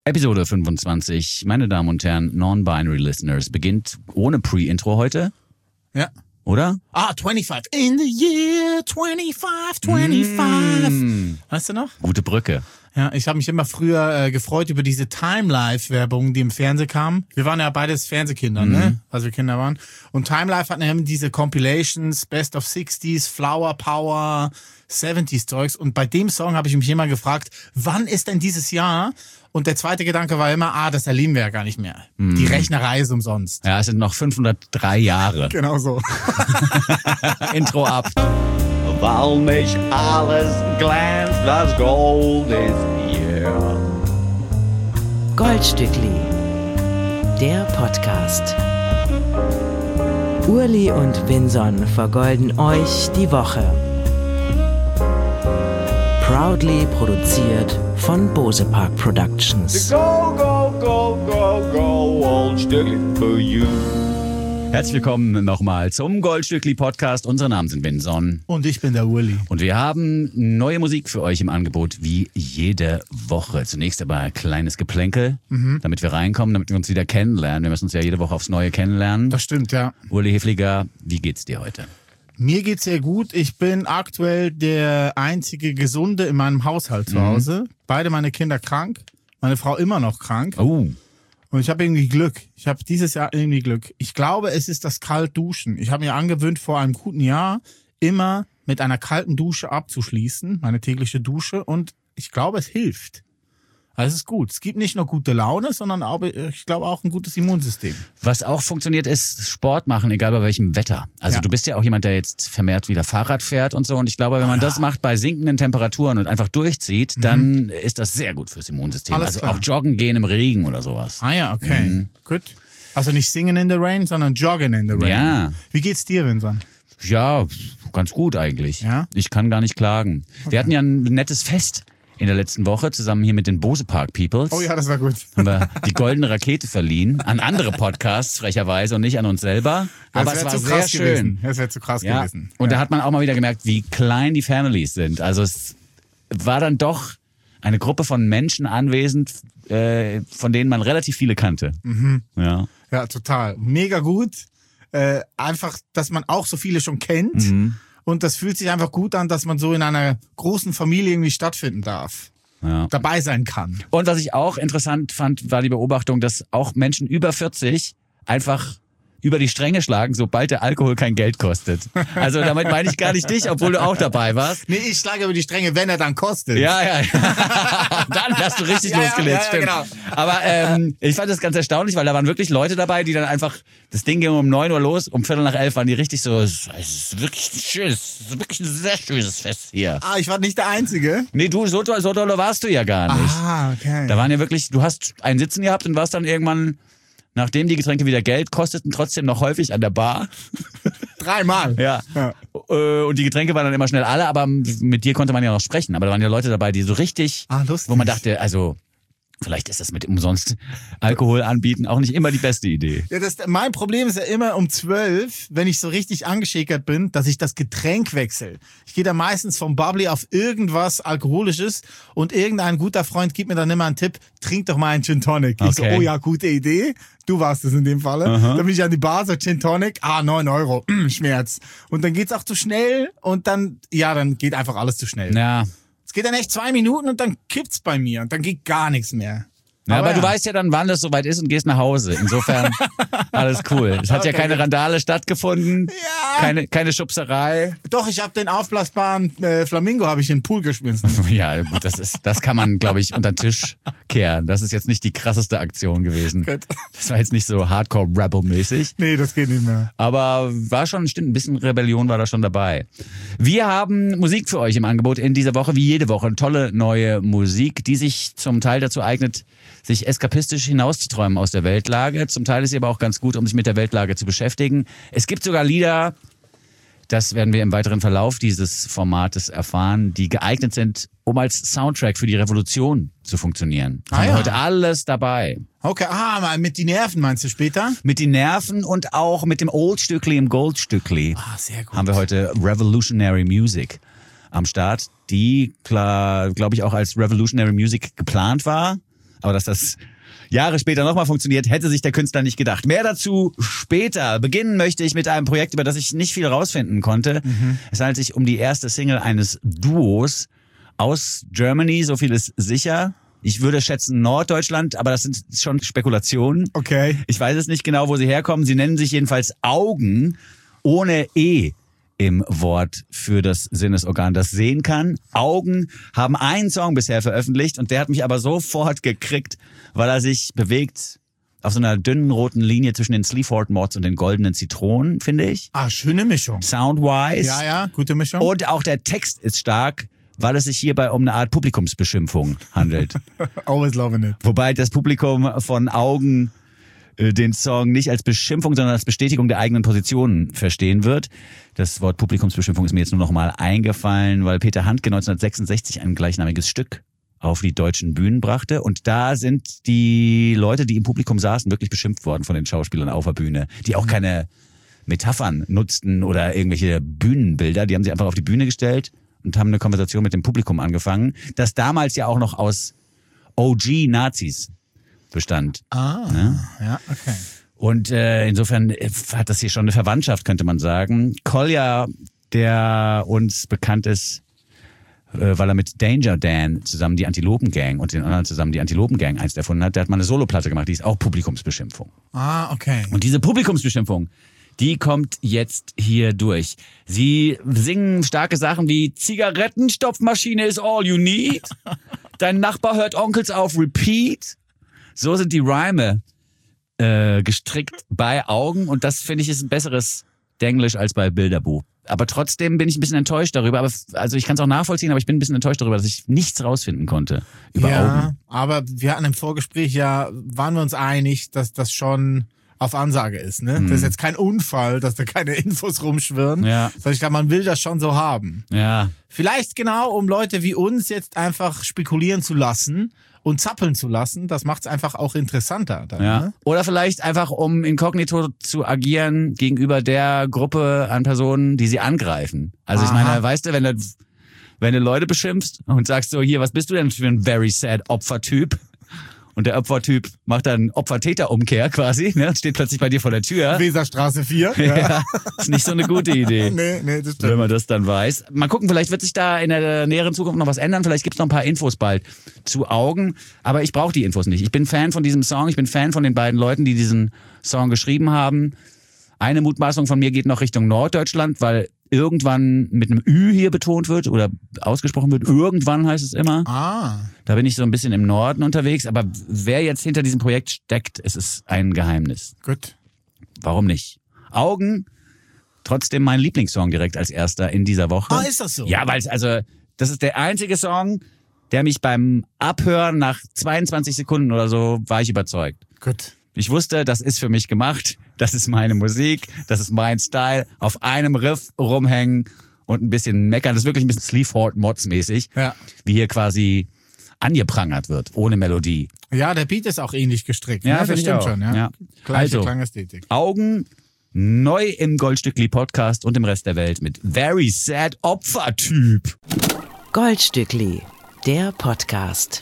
Episode 25, meine Damen und Herren, Non-Binary Listeners, beginnt ohne Pre-Intro heute. Ja. Oder? 25. In the year 25. Weißt du noch? Gute Brücke. Ja, ich habe mich immer früher gefreut über diese Time-Life-Werbung, die im Fernsehen kam. Wir waren ja beides Fernsehkinder, ne? Als wir Kinder waren. Und Time-Life hatten ja immer diese Compilations, Best of 60s, Flower Power, 70s Zeugs. Und bei dem Song habe ich mich immer gefragt, wann ist denn dieses Jahr? Und der zweite Gedanke war immer, das erleben wir ja gar nicht mehr. Die Rechnerei ist umsonst. Ja, es sind noch 503 Jahre. Genau so. Intro ab. Weil nicht alles glänzt, was Gold ist hier. Goldstückli, der Podcast. Urli und Vinson vergolden euch die Woche. Proudly produziert von Bose Park Productions. Go, go, go, go, go, old Stückli for you. Herzlich willkommen nochmal zum Goldstückli-Podcast. Unsere Namen sind Vinson. Und ich bin der Uli. Und wir haben neue Musik für euch im Angebot, wie jede Woche. Zunächst aber ein kleines Geplänkel, damit wir reinkommen, damit wir uns wieder kennenlernen. Wir müssen uns ja jede Woche aufs Neue kennenlernen. Das stimmt, ja. Uli Hefliger, wie geht's dir heute? Mir geht's sehr gut. Ich bin aktuell der einzige Gesunde in meinem Haushalt zu Hause. Beide meine Kinder krank, meine Frau immer noch krank. Oh, Und ich habe irgendwie Glück. Ich habe dieses Jahr irgendwie Glück. Ich glaube, es ist das Kaltduschen. Ich habe mir angewöhnt, vor einem guten Jahr immer mit einer kalten Dusche abzuschließen, meine tägliche Dusche. Und ich glaube, es hilft. Also es ist gut. Es gibt nicht nur gute Laune, sondern auch, ich glaube auch ein gutes Immunsystem. was auch funktioniert, ist Sport machen, egal bei welchem Wetter. Also Ja. du bist ja auch jemand, der jetzt vermehrt wieder Fahrrad fährt und so. Und ich glaube, wenn man das macht bei sinkenden Temperaturen und einfach durchzieht, dann ist das sehr gut fürs Immunsystem. Alles also klar. auch joggen gehen im Regen oder sowas. Ah ja, okay. Gut. Also nicht singen in the rain, sondern joggen in the rain. Ja. Wie geht's dir, Vincent? Ja, ganz gut eigentlich. Ja? Ich kann gar nicht klagen. Wir hatten ja ein nettes Fest in der letzten Woche, zusammen hier mit den Bose Park Peoples. Oh ja, das war gut. Haben wir die goldene Rakete verliehen an andere Podcasts, frecherweise, und nicht an uns selber. Aber es wär war zu sehr krass schön. gewesen. Das wäre zu krass Ja. gewesen. Und ja. da hat man auch mal wieder gemerkt, wie klein die Families sind. Also es war dann doch eine Gruppe von Menschen anwesend, von denen man relativ viele kannte. Ja. Ja, total. Mega gut. Einfach, dass man auch so viele schon kennt. Und das fühlt sich einfach gut an, dass man so in einer großen Familie irgendwie stattfinden darf. Ja. Dabei sein kann. Und was ich auch interessant fand, war die Beobachtung, dass auch Menschen über 40 einfach über die Stränge schlagen, sobald der Alkohol kein Geld kostet. Also damit meine ich gar nicht dich, obwohl du auch dabei warst. Nee, ich schlage über die Stränge, wenn er dann kostet. Ja. Dann hast du richtig Ja, losgelegt, ja, stimmt. genau. Aber ich fand das ganz erstaunlich, weil da waren wirklich Leute dabei, die dann einfach, das Ding ging um 9 Uhr los, um 11:15 waren die richtig so, es ist wirklich schön, es ist wirklich ein sehr schönes Fest hier. Ich war nicht der Einzige. Nee, du, so dolle warst du ja gar nicht. Okay. Da waren ja wirklich, du hast einen Sitzen gehabt und warst dann irgendwann, nachdem die Getränke wieder Geld kosteten, trotzdem noch häufig an der Bar. 3-mal. Ja. Und die Getränke waren dann immer schnell alle, aber mit dir konnte man ja noch sprechen. Aber da waren ja Leute dabei, die so richtig, Lustig. wo man dachte, also vielleicht ist das mit umsonst Alkohol anbieten auch nicht immer die beste Idee. Ja, mein Problem ist ja immer um 12, wenn ich so richtig angeschickert bin, dass ich das Getränk wechsle. Ich gehe da meistens vom Bubbly auf irgendwas Alkoholisches und irgendein guter Freund gibt mir dann immer einen Tipp, trink doch mal einen Gin Tonic. Ich so, Okay. oh ja, gute Idee. Du warst es in dem Falle. Dann bin ich an die Bar, so Gin Tonic, 9 Euro, Schmerz. Und dann geht's auch zu schnell und dann geht einfach alles zu schnell. Ja. Es geht dann echt 2 Minuten und dann kippt's bei mir und dann geht gar nichts mehr. Ja, aber du weißt ja dann, wann das soweit ist und gehst nach Hause. Insofern alles cool. Es hat ja Okay. keine Randale stattgefunden, Ja. keine Schubserei. Doch, ich habe den aufblasbaren Flamingo habe ich in den Pool geschmissen. Ja, das kann man, glaube ich, unter den Tisch kehren. Das ist jetzt nicht die krasseste Aktion gewesen. Gut. Das war jetzt nicht so Hardcore-Rebel-mäßig. Nee, das geht nicht mehr. Aber war schon, stimmt, ein bisschen Rebellion war da schon dabei. Wir haben Musik für euch im Angebot in dieser Woche, wie jede Woche. Tolle neue Musik, die sich zum Teil dazu eignet, sich eskapistisch hinauszuträumen aus der Weltlage. Zum Teil ist sie aber auch ganz gut, um sich mit der Weltlage zu beschäftigen. Es gibt sogar Lieder, das werden wir im weiteren Verlauf dieses Formates erfahren, die geeignet sind, um als Soundtrack für die Revolution zu funktionieren. Haben wir ja. heute alles dabei. Okay, mal mit die Nerven meinst du später? Mit den Nerven und auch mit dem Oldstückli im Goldstückli. Sehr gut. Haben wir heute Revolutionary Music am Start, die, glaube ich, auch als Revolutionary Music geplant war, Aber dass das Jahre später nochmal funktioniert, hätte sich der Künstler nicht gedacht. Mehr dazu später. Beginnen möchte ich mit einem Projekt, über das ich nicht viel rausfinden konnte. Es handelt sich um die erste Single eines Duos aus Germany, so viel ist sicher. Ich würde schätzen Norddeutschland, aber das sind schon Spekulationen. Okay. Ich weiß es nicht genau, wo sie herkommen. Sie nennen sich jedenfalls Augen ohne E im Wort für das Sinnesorgan, das sehen kann. Augen haben einen Song bisher veröffentlicht und der hat mich aber sofort gekriegt, weil er sich bewegt auf so einer dünnen roten Linie zwischen den Sleaford Mods und den goldenen Zitronen, finde ich. Ah, schöne Mischung. Soundwise. Ja, gute Mischung. Und auch der Text ist stark, weil es sich hierbei um eine Art Publikumsbeschimpfung handelt. Always loving it. Wobei das Publikum von Augen den Song nicht als Beschimpfung, sondern als Bestätigung der eigenen Positionen verstehen wird. Das Wort Publikumsbeschimpfung ist mir jetzt nur noch mal eingefallen, weil Peter Handke 1966 ein gleichnamiges Stück auf die deutschen Bühnen brachte. Und da sind die Leute, die im Publikum saßen, wirklich beschimpft worden von den Schauspielern auf der Bühne, die auch keine Metaphern nutzten oder irgendwelche Bühnenbilder. Die haben sie einfach auf die Bühne gestellt und haben eine Konversation mit dem Publikum angefangen, das damals ja auch noch aus OG-Nazis bestand. Ja, okay. Und insofern hat das hier schon eine Verwandtschaft, könnte man sagen. Kolja, der uns bekannt ist, weil er mit Danger Dan zusammen die Antilopen Gang und den anderen zusammen die Antilopen Gang einst erfunden hat, der hat mal eine Soloplatte gemacht, die ist auch Publikumsbeschimpfung. Ah, okay. Und diese Publikumsbeschimpfung, die kommt jetzt hier durch. Sie singen starke Sachen wie Zigarettenstopfmaschine is all you need. Dein Nachbar hört Onkels auf Repeat. So sind die Reime gestrickt bei Augen und das, finde ich, ist ein besseres Denglisch als bei Bilderbuch. Aber trotzdem bin ich ein bisschen enttäuscht darüber. Also ich kann es auch nachvollziehen, aber ich bin ein bisschen enttäuscht darüber, dass ich nichts rausfinden konnte über Augen. Aber wir hatten im Vorgespräch waren wir uns einig, dass das schon auf Ansage ist. Ne? Das ist jetzt kein Unfall, dass da keine Infos rumschwirren. Ja. Sondern ich glaube, man will das schon so haben. Ja. Vielleicht genau, um Leute wie uns jetzt einfach spekulieren zu lassen und zappeln zu lassen, das macht es einfach auch interessanter. Dann, Ja. ne? Oder vielleicht einfach, um inkognito zu agieren gegenüber der Gruppe an Personen, die sie angreifen. Also ich meine, weißt du, wenn du Leute beschimpfst und sagst so, hier, was bist du denn für ein very sad Opfertyp? Und der Opfertyp macht dann Opfer-Täter-Umkehr quasi, ne? Steht plötzlich bei dir vor der Tür. Weserstraße 4. Ja, ist nicht so eine gute Idee. Nee, das stimmt. Wenn man das dann weiß. Mal gucken, vielleicht wird sich da in der näheren Zukunft noch was ändern. Vielleicht gibt's noch ein paar Infos bald zu Augen. Aber ich brauche die Infos nicht. Ich bin Fan von diesem Song. Ich bin Fan von den beiden Leuten, die diesen Song geschrieben haben. Eine Mutmaßung von mir geht noch Richtung Norddeutschland, weil irgendwann mit einem Ü hier betont wird oder ausgesprochen wird. Irgendwann heißt es immer. Da bin ich so ein bisschen im Norden unterwegs. Aber wer jetzt hinter diesem Projekt steckt, es ist ein Geheimnis. Gut. Warum nicht? Augen, trotzdem mein Lieblingssong direkt als erster in dieser Woche. Ah, ist das so? Ja, weil das ist der einzige Song, der mich beim Abhören nach 22 Sekunden oder so war ich überzeugt. Gut. Ich wusste, das ist für mich gemacht, das ist meine Musik, das ist mein Style, auf einem Riff rumhängen und ein bisschen meckern. Das ist wirklich ein bisschen Sleaford Mods mäßig, wie hier quasi angeprangert wird, ohne Melodie. Ja, der Beat ist auch ähnlich gestrickt. Ja, ne? Das stimmt auch. schon. Ja. Gleiche Klangästhetik. Augen neu im Goldstückli Podcast und im Rest der Welt mit Very Sad Opfertyp. Goldstückli, der Podcast.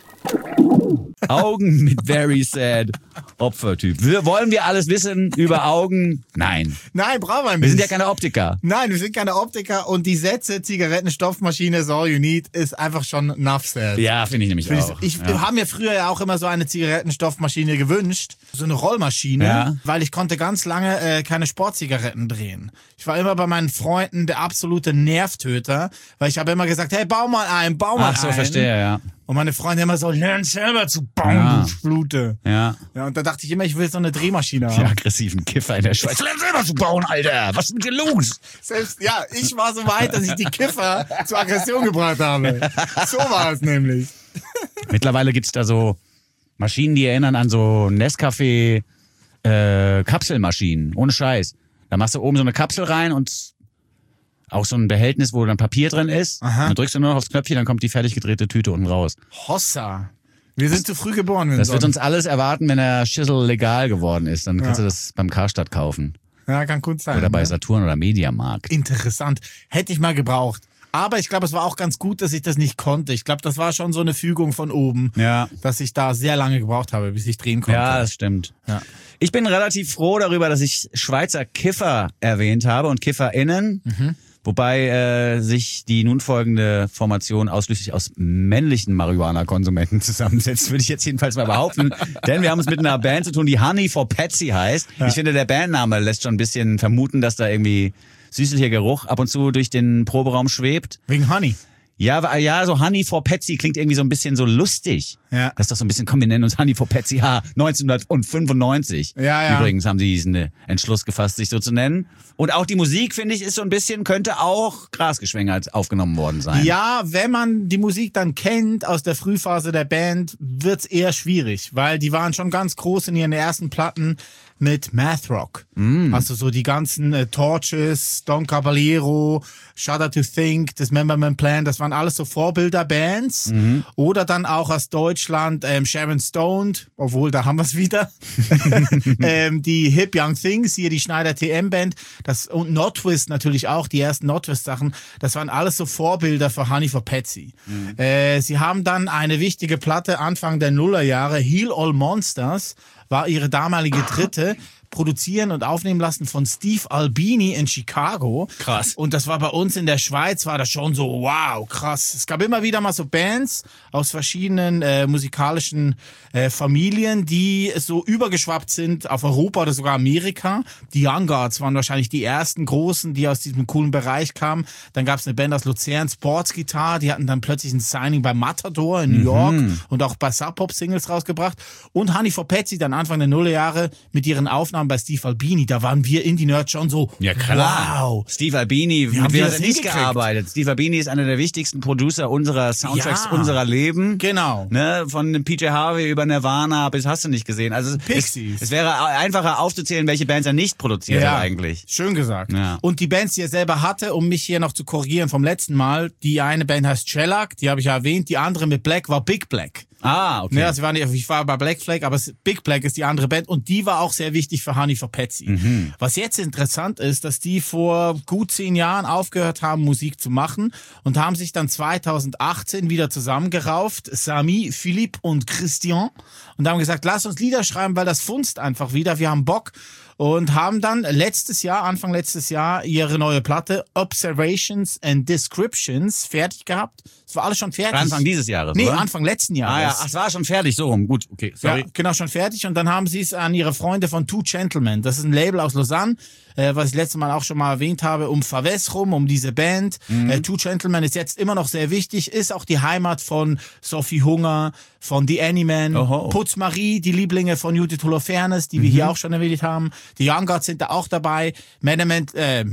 Augen mit Very Sad Opfertyp. Wollen wir alles wissen über Augen? Nein. Nein, brauchen wir nicht. Wir sind ja keine Optiker. Nein, wir sind keine Optiker und die Sätze Zigarettenstoffmaschine is all you need ist einfach schon enough said. Ja, finde ich nämlich auch. Ich habe mir früher ja auch immer so eine Zigarettenstoffmaschine gewünscht, so eine Rollmaschine, weil ich konnte ganz lange keine Sportzigaretten drehen. Ich war immer bei meinen Freunden der absolute Nervtöter, weil ich habe immer gesagt, hey, bau mal ein. Ach so, verstehe, ja. Und meine Freunde immer so, lern selber zu bauen, du Flute. Ja. Ja, und da dachte ich immer, ich will so eine Drehmaschine haben. Die aggressiven Kiffer in der Schweiz. Lern selber zu bauen, Alter. Was ist mit dir los? Selbst, ich war so weit, dass ich die Kiffer zur Aggression gebracht habe. So war es nämlich. Mittlerweile gibt's da so Maschinen, die erinnern an so Nescafé Kapselmaschinen. Ohne Scheiß. Da machst du oben so eine Kapsel rein und auch so ein Behältnis, wo dann Papier drin ist. Dann drückst du nur noch aufs Knöpfchen, dann kommt die fertig gedrehte Tüte unten raus. Hossa. Wir sind zu früh geboren. Das wird uns alles erwarten, wenn der Schissel legal geworden ist. Dann kannst du das beim Karstadt kaufen. Ja, kann gut sein. Oder bei Saturn oder Mediamarkt. Interessant. Hätte ich mal gebraucht. Aber ich glaube, es war auch ganz gut, dass ich das nicht konnte. Ich glaube, das war schon so eine Fügung von oben, dass ich da sehr lange gebraucht habe, bis ich drehen konnte. Ja, das stimmt. Ja. Ich bin relativ froh darüber, dass ich Schweizer Kiffer erwähnt habe und KifferInnen. Wobei sich die nun folgende Formation ausschließlich aus männlichen Marihuana-Konsumenten zusammensetzt, würde ich jetzt jedenfalls mal behaupten. Denn wir haben es mit einer Band zu tun, die Honey for Patsy heißt. Ja. Ich finde, der Bandname lässt schon ein bisschen vermuten, dass da irgendwie süßlicher Geruch ab und zu durch den Proberaum schwebt. Wegen Honey? Ja, so Honey for Patsy klingt irgendwie so ein bisschen so lustig. Ja. Das ist doch so ein bisschen, komm, wir nennen uns Honey for Patsy 1995. Ja. Übrigens haben sie diesen Entschluss gefasst, sich so zu nennen. Und auch die Musik, finde ich, ist so ein bisschen, könnte auch grasgeschwängert aufgenommen worden sein. Ja, wenn man die Musik dann kennt aus der Frühphase der Band, wird's eher schwierig, weil die waren schon ganz groß in ihren ersten Platten mit Math Rock. Also so die ganzen Torches, Don Caballero, Shudder to Think, Dismemberment Plan, das waren alles so Vorbilderbands. Oder dann auch aus Deutschland Sharon Stone, obwohl, da haben wir es wieder. Die Hip Young Things, hier die Schneider TM Band, und Notwist natürlich auch, die ersten Notwist-Sachen, das waren alles so Vorbilder für Honey for Patsy. Sie haben dann eine wichtige Platte Anfang der Nullerjahre, Heal All Monsters, war ihre damalige dritte, produzieren und aufnehmen lassen von Steve Albini in Chicago. Krass. Und das war bei uns in der Schweiz, war das schon so, wow, krass. Es gab immer wieder mal so Bands aus verschiedenen musikalischen Familien, die so übergeschwappt sind auf Europa oder sogar Amerika. Die Young Guards waren wahrscheinlich die ersten großen, die aus diesem coolen Bereich kamen. Dann gab es eine Band aus Luzern, Sports Guitar, die hatten dann plötzlich ein Signing bei Matador in New York und auch bei Sub Pop Singles rausgebracht. Und Honey for Patsy dann Anfang der Nullerjahre mit ihren Aufnahmen bei Steve Albini, da waren wir Indie-Nerds schon so, ja klar. Wow. Steve Albini, Wie haben mit wir wem das hat er nicht hingekriegt? gearbeitet? Steve Albini ist einer der wichtigsten Producer unserer Soundtracks, unserer Leben. Genau. Ne, von PJ Harvey über Nirvana bis hast du nicht gesehen. Also Pixies. es wäre einfacher aufzuzählen, welche Bands er nicht produziert hat eigentlich. Schön gesagt. Ja. Und die Bands, die er selber hatte, um mich hier noch zu korrigieren vom letzten Mal, die eine Band heißt Shellac, die habe ich ja erwähnt, die andere mit Black war Big Black. Ah, okay. Ja, ich war bei Black Flag, aber Big Black ist die andere Band und die war auch sehr wichtig für Honey for Patsy. Was jetzt interessant ist, dass die vor gut 10 Jahren aufgehört haben, Musik zu machen und haben sich dann 2018 wieder zusammengerauft, Sami, Philippe und Christian, und haben gesagt, lass uns Lieder schreiben, weil das funzt einfach wieder, wir haben Bock. Und haben dann Anfang letztes Jahr, ihre neue Platte Observations and Descriptions fertig gehabt. Es war alles schon fertig. Anfang dieses Jahres, Nee, oder? Anfang letzten Jahres. Ah ja, ach, es war schon fertig, so rum. Gut, okay, sorry. Ja, genau, schon fertig. Und dann haben sie es an ihre Freunde von Two Gentlemen. Das ist ein Label aus Lausanne, was ich letztes Mal auch schon mal erwähnt habe, um Faves rum, um diese Band. Two Gentlemen ist jetzt immer noch sehr wichtig, ist auch die Heimat von Sophie Hunger, von The Anyman, Putz Marie, die Lieblinge von Judith Holofernes, die wir hier auch schon erwähnt haben. Die Young Guards sind da auch dabei. Band,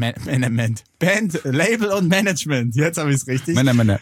Label und Management. Jetzt habe ich es richtig. Männer.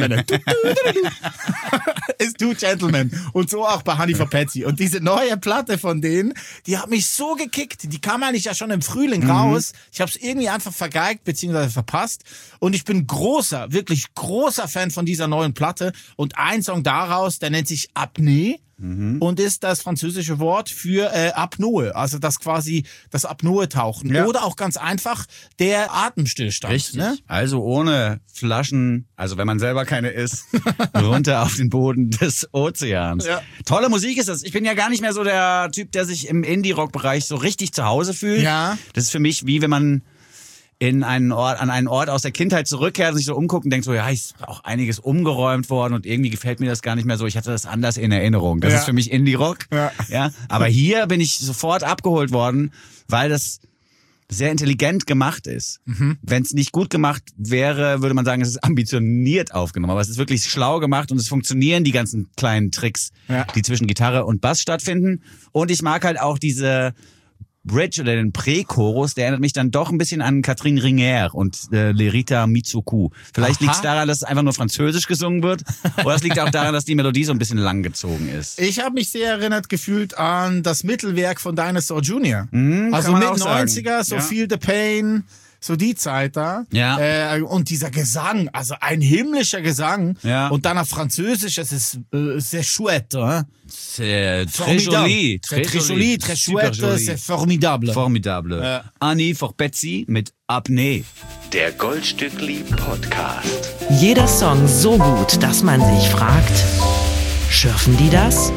Ist Two Gentlemen. Und so auch bei Honey for Patsy. Und diese neue Platte von denen, die hat mich so gekickt. Die kam eigentlich ja schon im Frühling raus. Ich habe es irgendwie einfach vergeigt bzw. verpasst. Und ich bin wirklich großer Fan von dieser neuen Platte. Und ein Song daraus, der nennt sich Apnoe. Und ist das französische Wort für Apnoe, also das quasi das Apnoe-Tauchen. Ja. Oder auch ganz einfach der Atemstillstand. Richtig. Ne? Also ohne Flaschen, also wenn man selber keine isst, runter auf den Boden des Ozeans. Ja. Tolle Musik ist das. Ich bin ja gar nicht mehr so der Typ, der sich im Indie-Rock-Bereich so richtig zu Hause fühlt. Ja. Das ist für mich wie wenn man an einen Ort aus der Kindheit zurückkehrt und sich so umguckt und denkt so, ja, ist auch einiges umgeräumt worden und irgendwie gefällt mir das gar nicht mehr so. Ich hatte das anders in Erinnerung. Das ist für mich Indie-Rock. Ja. Aber hier bin ich sofort abgeholt worden, weil das sehr intelligent gemacht ist. Wenn es nicht gut gemacht wäre, würde man sagen, es ist ambitioniert aufgenommen. Aber es ist wirklich schlau gemacht und es funktionieren die ganzen kleinen Tricks, die zwischen Gitarre und Bass stattfinden. Und ich mag halt auch diese Bridge oder den Prä-Chorus, der erinnert mich dann doch ein bisschen an Catherine Ringer und Lerita Mitsuku. Vielleicht liegt es daran, dass es einfach nur französisch gesungen wird, oder es liegt auch daran, dass die Melodie so ein bisschen langgezogen ist. Ich habe mich sehr erinnert gefühlt an das Mittelwerk von Dinosaur Jr. Also kann man mit auch sagen. 90er, so Ja. Feel the Pain, so die Zeit da. Ja. Und dieser Gesang, also ein himmlischer Gesang. Ja. Und dann auf Französisch, es ist sehr chouette. Hein? C'est très joli. C'est très joli, très Super chouette, joli. c'est formidable. Formidable. Ja. Annie for Betsy mit Apnee. Der Goldstückli Podcast. Jeder Song so gut, dass man sich fragt, schürfen die das?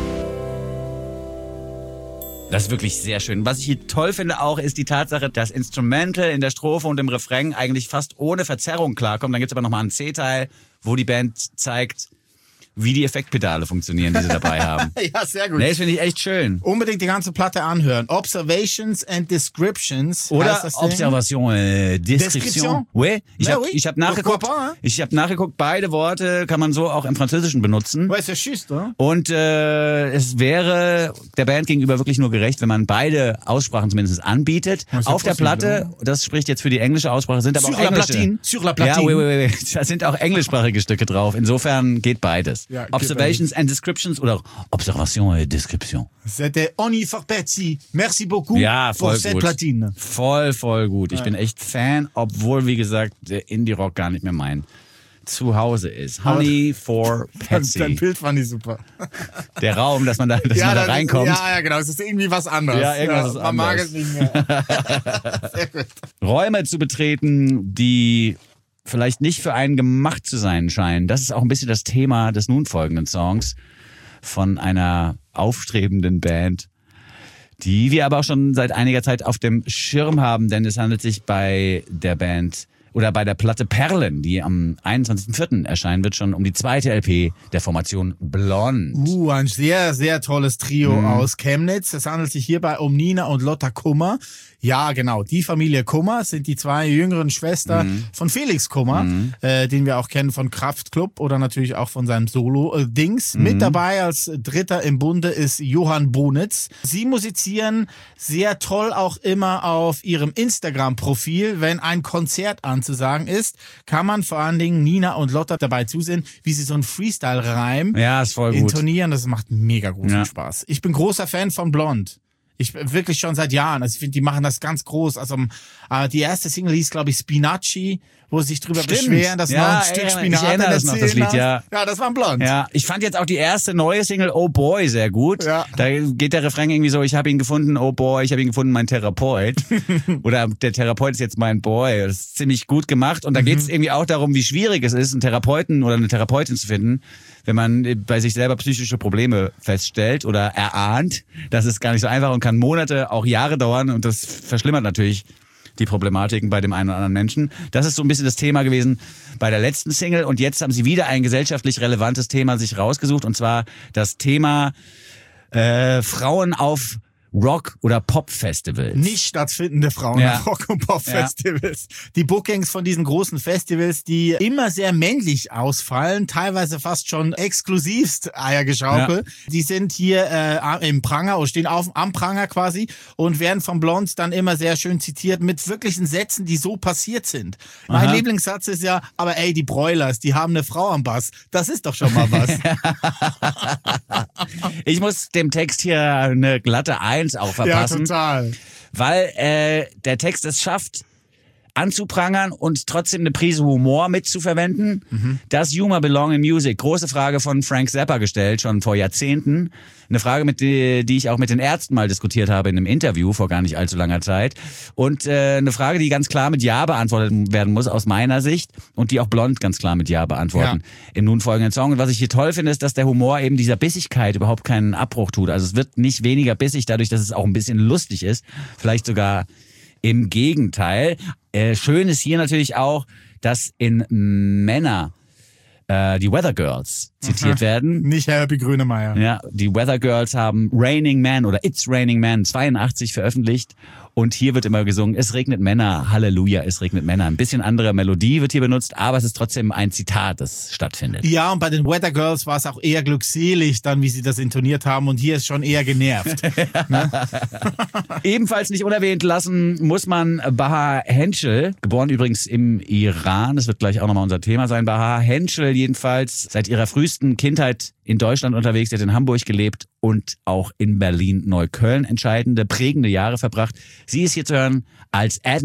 Das ist wirklich sehr schön. Was ich hier toll finde auch, ist die Tatsache, dass Instrumental in der Strophe und im Refrain eigentlich fast ohne Verzerrung klarkommen. Dann gibt es aber nochmal einen C-Teil, wo die Band zeigt, wie die Effektpedale funktionieren, die sie dabei haben. Ja, sehr gut. Nee, das finde ich echt schön. Unbedingt die ganze Platte anhören. Observations and Descriptions. Oder heißt das Ding. Observation, Description. Description? Oui. Ich Ja, habe oui. hab nachgeguckt. Pourquoi pas, hein? Ich habe nachgeguckt, beide Worte kann man so auch im Französischen benutzen. Ouais, c'est juste, hein? Und es wäre der Band gegenüber wirklich nur gerecht, wenn man beide Aussprachen zumindest anbietet. Ja, ist ja Auf der possible, Platte, das spricht jetzt für die englische Aussprache, sind aber Sur auch la englische. platine, sur la Ja, platine. oui. Da sind auch englischsprachige Stücke drauf. Insofern geht beides. Ja, geht Observations and Descriptions oder Observation et Description. C'était Annie for Betsy. Merci beaucoup Ja, pour voll cette gut. platine. Voll gut. Ich bin echt Fan, obwohl, wie gesagt, der Indie-Rock gar nicht mehr mein Zuhause ist. Honey for Dein Patsy. Bild fand ich super. Der Raum, dass man da reinkommt. Ja, genau. Es ist irgendwie was anderes. Ja, irgendwas ist man mag anders. es nicht mehr. Sehr gut. Räume zu betreten, die vielleicht nicht für einen gemacht zu sein scheinen. Das ist auch ein bisschen das Thema des nun folgenden Songs von einer aufstrebenden Band, die wir aber auch schon seit einiger Zeit auf dem Schirm haben, denn es handelt sich bei der Band oder bei der Platte Perlen, die am 21.04. erscheinen wird, schon um die zweite LP der Formation Blond. Ein sehr, sehr tolles Trio aus Chemnitz. Es handelt sich hierbei um Nina und Lotta Kummer. Ja, genau. Die Familie Kummer sind die zwei jüngeren Schwestern von Felix Kummer, den wir auch kennen von Kraftklub oder natürlich auch von seinem Solo-Dings. Mit dabei als Dritter im Bunde ist Johann Bonitz. Sie musizieren sehr toll auch immer auf ihrem Instagram-Profil. Wenn ein Konzert anzusagen ist, kann man vor allen Dingen Nina und Lotta dabei zusehen, wie sie so einen Freestyle-Reim Ja, ist voll gut. intonieren. Das macht mega großen Ja. Spaß. Ich bin großer Fan von Blond. Ich wirklich schon seit Jahren. Also ich finde, die machen das ganz groß. Also die erste Single hieß, glaube ich, Spinacci, wo sie sich drüber Stimmt. beschweren, dass Ja, noch ein Stück ich Spinat erinnere in das der noch, das Zähne Lied, ja. Ja, das war Blond. Ja, ich fand jetzt auch die erste neue Single Oh Boy sehr gut. Ja. Da geht der Refrain irgendwie so, ich habe ihn gefunden, oh Boy, ich habe ihn gefunden, mein Therapeut. Oder der Therapeut ist jetzt mein Boy. Das ist ziemlich gut gemacht. Und da geht es irgendwie auch darum, wie schwierig es ist, einen Therapeuten oder eine Therapeutin zu finden, wenn man bei sich selber psychische Probleme feststellt oder erahnt. Das ist gar nicht so einfach und kann Monate, auch Jahre dauern. Und das verschlimmert natürlich die Problematiken bei dem einen oder anderen Menschen. Das ist so ein bisschen das Thema gewesen bei der letzten Single. Und jetzt haben sie wieder ein gesellschaftlich relevantes Thema sich rausgesucht. Und zwar das Thema Frauen auf Rock- oder Pop-Festivals. Nicht stattfindende Frauen Ja. Rock- und Pop-Festivals. Die Bookings von diesen großen Festivals, die immer sehr männlich ausfallen, teilweise fast schon exklusivst Eiergeschaukel. Die sind hier im Pranger oder stehen am Pranger quasi und werden von Blond dann immer sehr schön zitiert mit wirklichen Sätzen, die so passiert sind. Mein Aha. Lieblingssatz ist ja, aber ey, die Broilers, die haben eine Frau am Bass. Das ist doch schon mal was. Ich muss dem Text hier eine glatte 1 auch Ja, verpassen, total. weil der Text es schafft, anzuprangern und trotzdem eine Prise Humor mitzuverwenden. Does Humor belong in music? Große Frage von Frank Zappa gestellt, schon vor Jahrzehnten. Eine Frage, die ich auch mit den Ärzten mal diskutiert habe in einem Interview vor gar nicht allzu langer Zeit. Und eine Frage, die ganz klar mit Ja beantwortet werden muss, aus meiner Sicht. Und die auch Blond ganz klar mit Ja beantworten im nun folgenden Song. Und was ich hier toll finde, ist, dass der Humor eben dieser Bissigkeit überhaupt keinen Abbruch tut. Also es wird nicht weniger bissig dadurch, dass es auch ein bisschen lustig ist. Vielleicht sogar im Gegenteil. Schön ist hier natürlich auch, dass in Männer die Weather Girls zitiert werden. Nicht Herbie Grönemeyer. Ja, die Weather Girls haben Raining Man oder It's Raining Man 82 veröffentlicht. Und hier wird immer gesungen, es regnet Männer, Halleluja, es regnet Männer. Ein bisschen andere Melodie wird hier benutzt, aber es ist trotzdem ein Zitat, das stattfindet. Ja, und bei den Weather Girls war es auch eher glückselig, dann wie sie das intoniert haben. Und hier ist schon eher genervt. Ebenfalls nicht unerwähnt lassen muss man Bahar Henschel, geboren übrigens im Iran, das wird gleich auch nochmal unser Thema sein. Bahar Henschel jedenfalls seit ihrer frühesten Kindheit in Deutschland unterwegs, sie hat in Hamburg gelebt und auch in Berlin-Neukölln entscheidende, prägende Jahre verbracht. Sie ist hier zu hören als Adam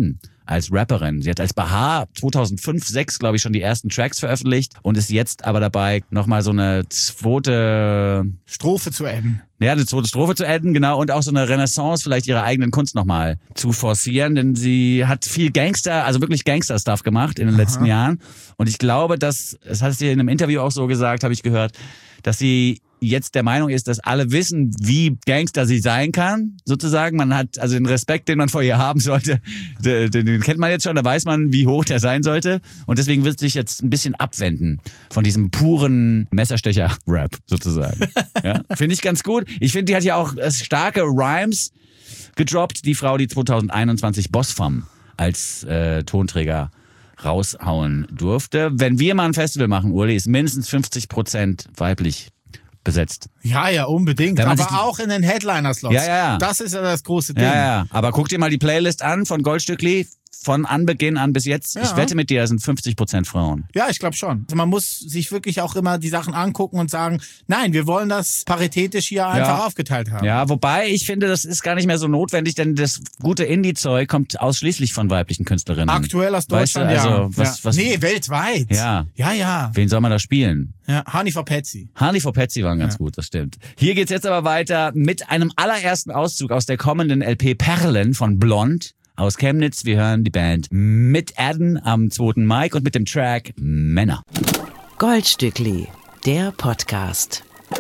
als Rapperin. Sie hat als Bahar 2005, 2006, glaube ich, schon die ersten Tracks veröffentlicht und ist jetzt aber dabei, nochmal so eine zweite Strophe zu adden. Ja, eine zweite Strophe zu adden, genau, und auch so eine Renaissance vielleicht ihrer eigenen Kunst nochmal zu forcieren, denn sie hat viel also wirklich Gangster-Stuff gemacht in den letzten Jahren. Und ich glaube, das hat sie in einem Interview auch so gesagt, habe ich gehört, dass sie jetzt der Meinung ist, dass alle wissen, wie Gangster sie sein kann, sozusagen. Man hat also den Respekt, den man vor ihr haben sollte, den kennt man jetzt schon, da weiß man, wie hoch der sein sollte. Und deswegen wird sich jetzt ein bisschen abwenden von diesem puren Messerstecher-Rap, sozusagen. Ja, finde ich ganz gut. Ich finde, die hat ja auch starke Rhymes gedroppt, die Frau, die 2021 Bossfam als Tonträger raushauen durfte. Wenn wir mal ein Festival machen, Uli, ist mindestens 50% weiblich besetzt. Ja, unbedingt. Aber auch in den Headliner-Slots. Ja. Das ist ja das große Ding. Ja. Aber guck dir mal die Playlist an von Goldstückli. Von Anbeginn an bis jetzt. Ja. Ich wette mit dir, da sind 50% Frauen. Ja, ich glaube schon. Also man muss sich wirklich auch immer die Sachen angucken und sagen, nein, wir wollen das paritätisch hier einfach aufgeteilt haben. Ja, wobei ich finde, das ist gar nicht mehr so notwendig, denn das gute Indie-Zeug kommt ausschließlich von weiblichen Künstlerinnen. Aktuell aus Deutschland, was, Nee, weltweit. Ja. Wen soll man da spielen? Ja, Honey for Patsy. Honey for Patsy waren ganz gut, das stimmt. Hier geht's jetzt aber weiter mit einem allerersten Auszug aus der kommenden LP Perlen von Blond aus Chemnitz. Wir hören die Band mit Adden am 2. Mai und mit dem Track Männer. Goldstückli, der Podcast.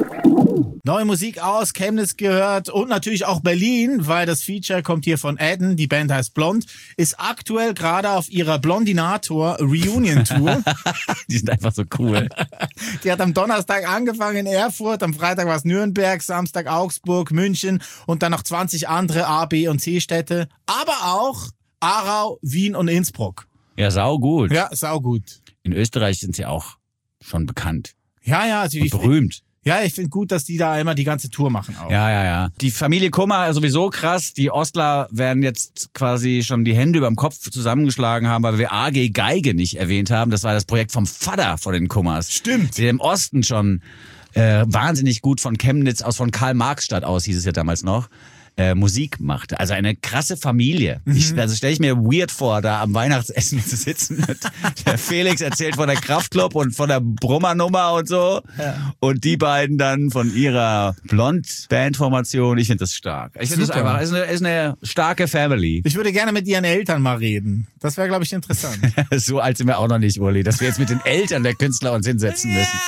Neue Musik aus Chemnitz gehört und natürlich auch Berlin, weil das Feature kommt hier von Adden, die Band heißt Blond, ist aktuell gerade auf ihrer Blondinator Reunion Tour. Die sind einfach so cool. Die hat am Donnerstag angefangen in Erfurt, am Freitag war es Nürnberg, Samstag Augsburg, München und dann noch 20 andere A, B und C Städte, aber auch Aarau, Wien und Innsbruck. Ja, saugut. Ja, saugut. In Österreich sind sie auch schon bekannt. Ja, also und berühmt. Ja, ich finde gut, dass die da immer die ganze Tour machen auch. Ja. Die Familie Kummer sowieso krass. Die Ostler werden jetzt quasi schon die Hände überm Kopf zusammengeschlagen haben, weil wir AG Geige nicht erwähnt haben. Das war das Projekt vom Vater von den Kummers. Stimmt. Der im Osten schon wahnsinnig gut von Chemnitz aus, von Karl-Marx-Stadt aus, hieß es ja damals noch, Musik machte. Also eine krasse Familie. Also stelle ich mir weird vor, da am Weihnachtsessen zu sitzen. Der Felix erzählt von der Kraftclub und von der Brummernummer und so. Ja. Und die beiden dann von ihrer Blond-Bandformation. Ich finde das stark. Ich finde das einfach, ist eine starke Family. Ich würde gerne mit ihren Eltern mal reden. Das wäre, glaube ich, interessant. So alt sind wir auch noch nicht, Uli, dass wir jetzt mit den Eltern der Künstler uns hinsetzen müssen.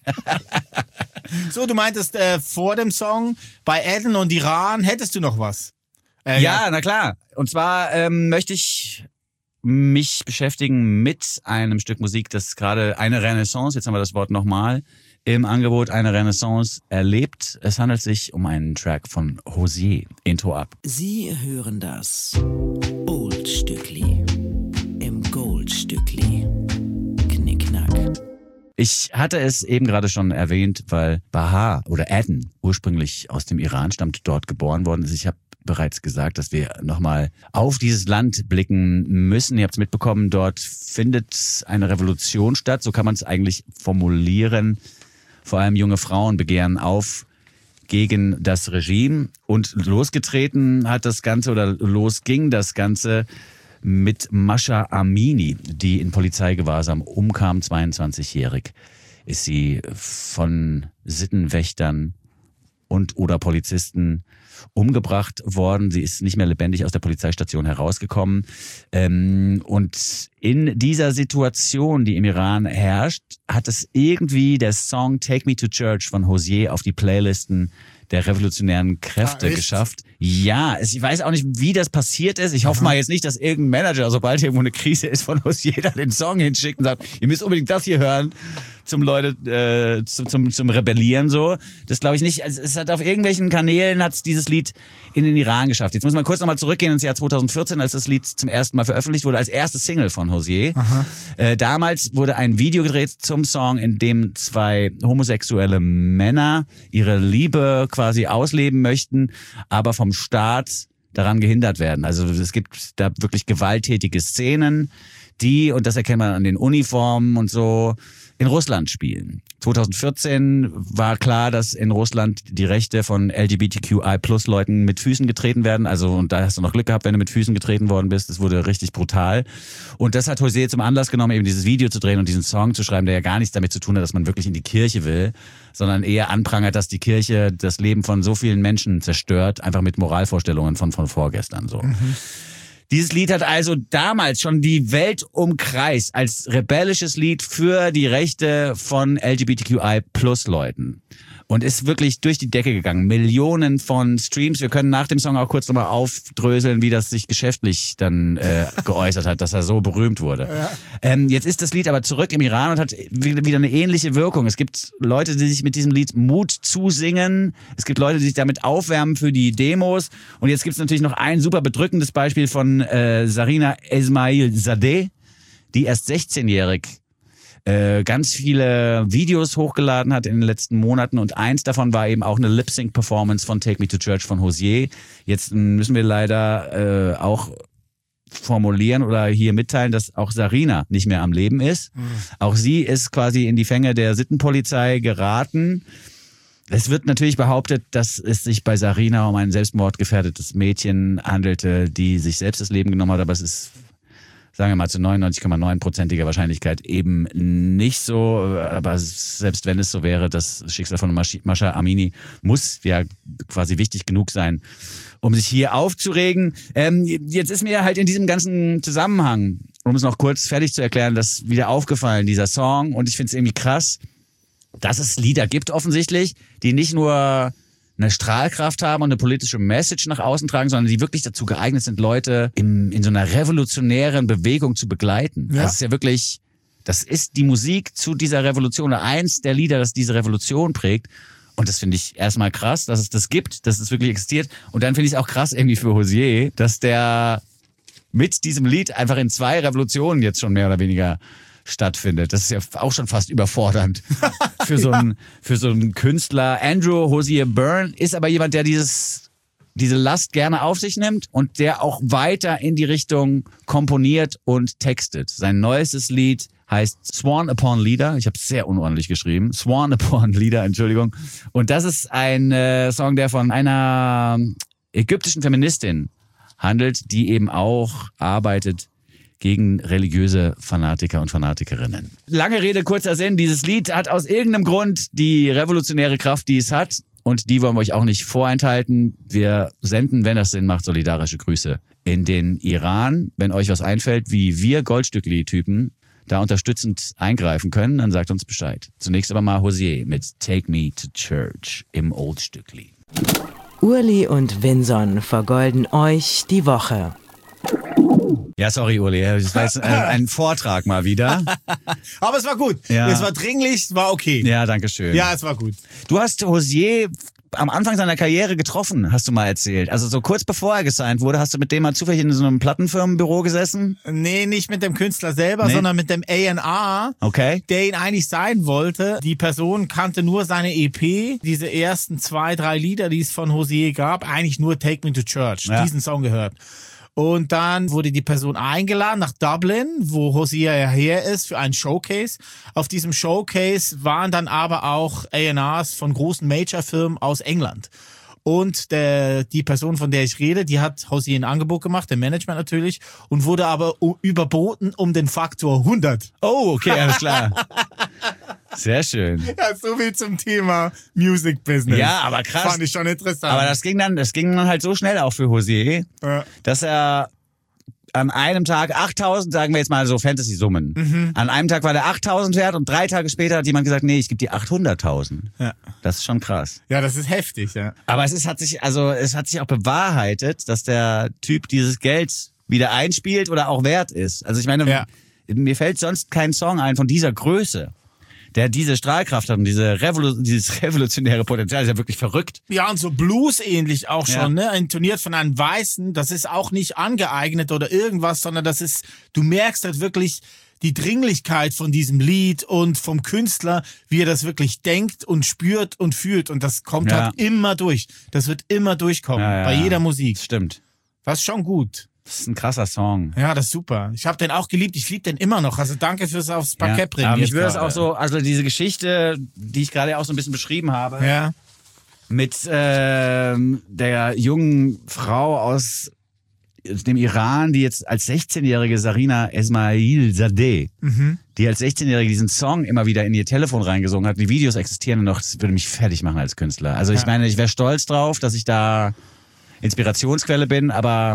So, du meintest vor dem Song bei Adden und Iran, hättest du noch was? Ja, na klar. Und zwar möchte ich mich beschäftigen mit einem Stück Musik, das gerade eine Renaissance, jetzt haben wir das Wort nochmal, im Angebot eine Renaissance erlebt. Es handelt sich um einen Track von Hozier, Intro ab. Sie hören das Oldstückli im Goldstückli. Knickknack. Ich hatte es eben gerade schon erwähnt, weil Bahar oder Adden ursprünglich aus dem Iran stammt, dort geboren worden ist. Ich habe bereits gesagt, dass wir nochmal auf dieses Land blicken müssen. Ihr habt es mitbekommen, dort findet eine Revolution statt, so kann man es eigentlich formulieren. Vor allem junge Frauen begehren auf gegen das Regime und losgetreten hat das Ganze oder losging das Ganze mit Mascha Amini, die in Polizeigewahrsam umkam, 22-jährig, ist sie von Sittenwächtern und oder Polizisten umgebracht worden. Sie ist nicht mehr lebendig aus der Polizeistation herausgekommen. Und in dieser Situation, die im Iran herrscht, hat es irgendwie der Song Take Me to Church von Hozier auf die Playlisten der revolutionären Kräfte geschafft. Ja, ich weiß auch nicht, wie das passiert ist. Ich hoffe mal jetzt nicht, dass irgendein Manager, sobald irgendwo eine Krise ist, von uns jeder den Song hinschickt und sagt, ihr müsst unbedingt das hier hören, zum Rebellieren so. Das glaube ich nicht. Also es hat auf irgendwelchen Kanälen hat dieses Lied in den Iran geschafft. Jetzt muss man kurz nochmal zurückgehen ins Jahr 2014, als das Lied zum ersten Mal veröffentlicht wurde, als erste Single von Hozier. Damals wurde ein Video gedreht zum Song, in dem zwei homosexuelle Männer ihre Liebe quasi ausleben möchten, aber vom Staat daran gehindert werden. Also es gibt da wirklich gewalttätige Szenen, die, und das erkennt man an den Uniformen und so, in Russland spielen. 2014 war klar, dass in Russland die Rechte von LGBTQI+-Leuten mit Füßen getreten werden. Also, und da hast du noch Glück gehabt, wenn du mit Füßen getreten worden bist. Das wurde richtig brutal. Und das hat José zum Anlass genommen, eben dieses Video zu drehen und diesen Song zu schreiben, der ja gar nichts damit zu tun hat, dass man wirklich in die Kirche will, sondern eher anprangert, dass die Kirche das Leben von so vielen Menschen zerstört, einfach mit Moralvorstellungen von vorgestern so. Dieses Lied hat also damals schon die Welt umkreist als rebellisches Lied für die Rechte von LGBTQI+-Leuten. Und ist wirklich durch die Decke gegangen. Millionen von Streams. Wir können nach dem Song auch kurz nochmal aufdröseln, wie das sich geschäftlich dann geäußert hat, dass er so berühmt wurde. Ja. Jetzt ist das Lied aber zurück im Iran und hat wieder eine ähnliche Wirkung. Es gibt Leute, die sich mit diesem Lied Mut zusingen. Es gibt Leute, die sich damit aufwärmen für die Demos. Und jetzt gibt es natürlich noch ein super bedrückendes Beispiel von Zarina Esmailzadeh, die erst 16-jährig ganz viele Videos hochgeladen hat in den letzten Monaten und eins davon war eben auch eine Lip-Sync-Performance von Take Me to Church von Hozier. Jetzt müssen wir leider auch formulieren oder hier mitteilen, dass auch Zarina nicht mehr am Leben ist. Auch sie ist quasi in die Fänge der Sittenpolizei geraten. Es wird natürlich behauptet, dass es sich bei Zarina um ein selbstmordgefährdetes Mädchen handelte, die sich selbst das Leben genommen hat, aber es ist, sagen wir mal, zu 99,9%iger Wahrscheinlichkeit eben nicht so. Aber selbst wenn es so wäre, das Schicksal von Masha Amini muss ja quasi wichtig genug sein, um sich hier aufzuregen. Jetzt ist mir halt in diesem ganzen Zusammenhang, um es noch kurz fertig zu erklären, das wieder aufgefallen, dieser Song. Und ich finde es irgendwie krass, dass es Lieder gibt offensichtlich, die nicht nur eine Strahlkraft haben und eine politische Message nach außen tragen, sondern die wirklich dazu geeignet sind, Leute in so einer revolutionären Bewegung zu begleiten. Ja. Das ist ja wirklich, das ist die Musik zu dieser Revolution, oder eins der Lieder, das diese Revolution prägt. Und das finde ich erstmal krass, dass es das gibt, dass es wirklich existiert. Und dann finde ich es auch krass irgendwie für Hozier, dass der mit diesem Lied einfach in 2 Revolutionen jetzt schon mehr oder weniger stattfindet. Das ist ja auch schon fast überfordernd für so einen Künstler. Andrew Hozier Byrne ist aber jemand, der diese Last gerne auf sich nimmt und der auch weiter in die Richtung komponiert und textet. Sein neuestes Lied heißt Sworn Upon Leader. Ich habe es sehr unordentlich geschrieben. Sworn Upon Leader, Entschuldigung. Und das ist ein Song, der von einer ägyptischen Feministin handelt, die eben auch arbeitet gegen religiöse Fanatiker und Fanatikerinnen. Lange Rede, kurzer Sinn. Dieses Lied hat aus irgendeinem Grund die revolutionäre Kraft, die es hat. Und die wollen wir euch auch nicht vorenthalten. Wir senden, wenn das Sinn macht, solidarische Grüße in den Iran. Wenn euch was einfällt, wie wir Goldstückli-Typen da unterstützend eingreifen können, dann sagt uns Bescheid. Zunächst aber mal Hozier mit Take Me to Church im Oldstückli. Urli und Vinson vergolden euch die Woche. Ja, sorry, Uli, das war jetzt ein Vortrag mal wieder. Aber es war gut. Ja. Es war dringlich, es war okay. Ja, danke schön. Ja, es war gut. Du hast Hozier am Anfang seiner Karriere getroffen, hast du mal erzählt. Also so kurz bevor er gesigned wurde, hast du mit dem mal zufällig in so einem Plattenfirmenbüro gesessen? Nee, nicht mit dem Künstler selber, sondern mit dem A&R, okay, der ihn eigentlich sein wollte. Die Person kannte nur seine EP, diese ersten 2, 3 Lieder, die es von Hozier gab, eigentlich nur Take Me to Church, diesen Song gehört. Und dann wurde die Person eingeladen nach Dublin, wo Hozier ja her ist, für einen Showcase. Auf diesem Showcase waren dann aber auch A&Rs von großen Major-Firmen aus England. Und die Person, von der ich rede, die hat Hozier ein Angebot gemacht, der Management natürlich, und wurde aber überboten um den Faktor 100. Oh, okay, alles klar. Sehr schön. Ja, so viel zum Thema Music Business. Ja, aber krass. Fand ich schon interessant. Aber das ging dann halt so schnell auch für Hozier, dass er an einem Tag 8.000, sagen wir jetzt mal so Fantasy-Summen. An einem Tag war der 8.000 wert und 3 Tage später hat jemand gesagt, nee, ich gebe dir 800.000. Ja. Das ist schon krass. Ja, das ist heftig, ja. Aber es hat sich auch bewahrheitet, dass der Typ dieses Geld wieder einspielt oder auch wert ist. Also ich meine, mir fällt sonst kein Song ein von dieser Größe, der diese Strahlkraft hat und dieses revolutionäre Potenzial, ist ja wirklich verrückt. Ja, und so Blues ähnlich auch schon, ne? Intoniert von einem Weißen, das ist auch nicht angeeignet oder irgendwas, sondern das ist, du merkst halt wirklich die Dringlichkeit von diesem Lied und vom Künstler, wie er das wirklich denkt und spürt und fühlt, und das kommt halt immer durch. Das wird immer durchkommen, bei jeder Musik. Stimmt. Was schon gut. Das ist ein krasser Song. Ja, das ist super. Ich habe den auch geliebt. Ich liebe den immer noch. Also danke fürs aufs Parkett bringen. Aber ich jetzt würde es gerade. auch so, also diese Geschichte, die ich gerade auch so ein bisschen beschrieben habe, Ja. mit der jungen Frau aus dem Iran, die jetzt als 16-jährige Sarina Esmailzadeh, die als 16-jährige diesen Song immer wieder in ihr Telefon reingesungen hat. Die Videos existieren noch, das würde mich fertig machen als Künstler. Also ich meine, ich wäre stolz drauf, dass ich da Inspirationsquelle bin, aber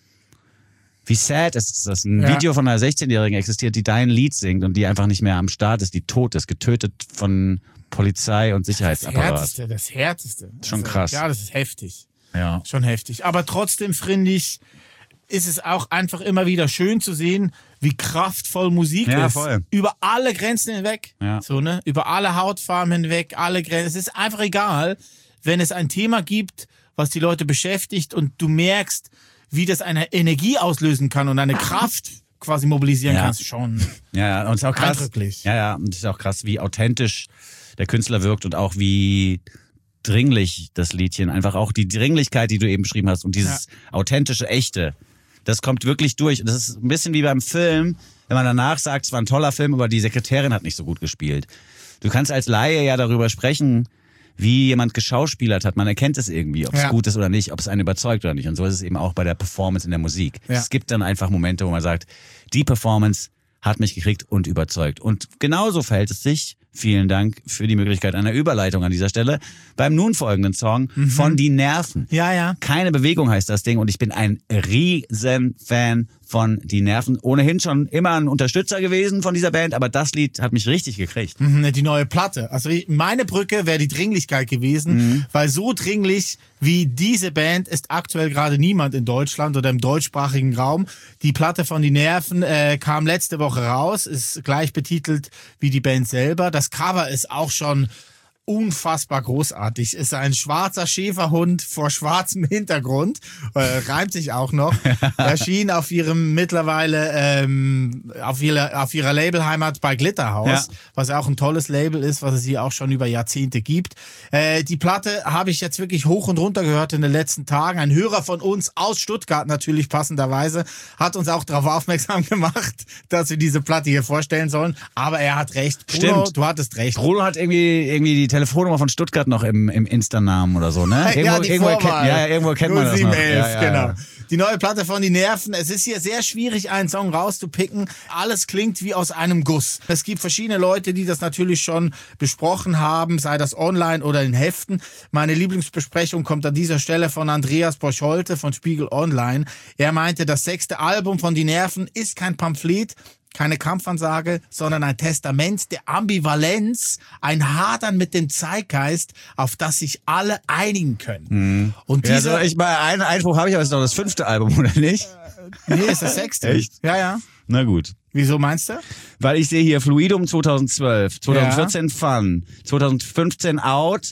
wie sad ist es, dass ein Video von einer 16-Jährigen existiert, die dein Lied singt und die einfach nicht mehr am Start ist, die tot ist, getötet von Polizei und Sicherheitsapparat. Das Härteste. Schon krass. Ja, das ist heftig. Ja. Schon heftig. Aber trotzdem finde ich, ist es auch einfach immer wieder schön zu sehen, wie kraftvoll Musik Ja, ist. voll. Über alle Grenzen hinweg. Ja. So, ne? Über alle Hautfarben hinweg, alle Grenzen. Es ist einfach egal, wenn es ein Thema gibt, was die Leute beschäftigt und du merkst, wie das eine Energie auslösen kann und eine Kraft quasi mobilisieren kannst. Schon Ja, und es ist auch krass. eindrücklich. Ja, und es ist auch krass, wie authentisch der Künstler wirkt und auch wie dringlich das Liedchen, einfach auch die Dringlichkeit, die du eben beschrieben hast und dieses authentische, echte, das kommt wirklich durch. Und das ist ein bisschen wie beim Film, wenn man danach sagt, es war ein toller Film, aber die Sekretärin hat nicht so gut gespielt. Du kannst als Laie ja darüber sprechen, wie jemand geschauspielert hat. Man erkennt es irgendwie, ob es gut ist oder nicht, ob es einen überzeugt oder nicht. Und so ist es eben auch bei der Performance in der Musik. Ja. Es gibt dann einfach Momente, wo man sagt, die Performance hat mich gekriegt und überzeugt. Und genauso verhält es sich, vielen Dank für die Möglichkeit einer Überleitung an dieser Stelle, beim nun folgenden Song von Die Nerven. Ja, ja. Keine Bewegung heißt das Ding und ich bin ein riesen Fan von Die Nerven. Ohnehin schon immer ein Unterstützer gewesen von dieser Band, aber das Lied hat mich richtig gekriegt. Die neue Platte. Also meine Brücke wäre die Dringlichkeit gewesen, weil so dringlich wie diese Band ist aktuell gerade niemand in Deutschland oder im deutschsprachigen Raum. Die Platte von Die Nerven kam letzte Woche raus, ist gleich betitelt wie die Band selber. Das Cover ist auch schon unfassbar großartig. Ist ein schwarzer Schäferhund vor schwarzem Hintergrund. Reimt sich auch noch. Erschien auf ihrem mittlerweile auf ihrer Labelheimat bei Glitterhouse, was auch ein tolles Label ist, was es hier auch schon über Jahrzehnte gibt. Die Platte habe ich jetzt wirklich hoch und runter gehört in den letzten Tagen. Ein Hörer von uns aus Stuttgart natürlich passenderweise hat uns auch darauf aufmerksam gemacht, dass wir diese Platte hier vorstellen sollen. Aber er hat recht. Bruno, Stimmt. du hattest recht. Bruno hat irgendwie die Telefonnummer von Stuttgart noch im Insta-Namen oder so, ne? Irgendwo kennt man das noch. 0711, genau. Die neue Platte von Die Nerven. Es ist hier sehr schwierig, einen Song rauszupicken. Alles klingt wie aus einem Guss. Es gibt verschiedene Leute, die das natürlich schon besprochen haben, sei das online oder in Heften. Meine Lieblingsbesprechung kommt an dieser Stelle von Andreas Borscholte von Spiegel Online. Er meinte, das 6. Album von Die Nerven ist kein Pamphlet, keine Kampfansage, sondern ein Testament der Ambivalenz, ein Hadern mit dem Zeitgeist, auf das sich alle einigen können. Und Ja, dieser, einen Einspruch habe ich, aber es ist doch das 5. Album, oder nicht? nee, ist das 6. Echt? Ja, ja. Na gut. Wieso meinst du? Weil ich sehe hier Fluidum 2012, 2014 Fun, 2015 Out,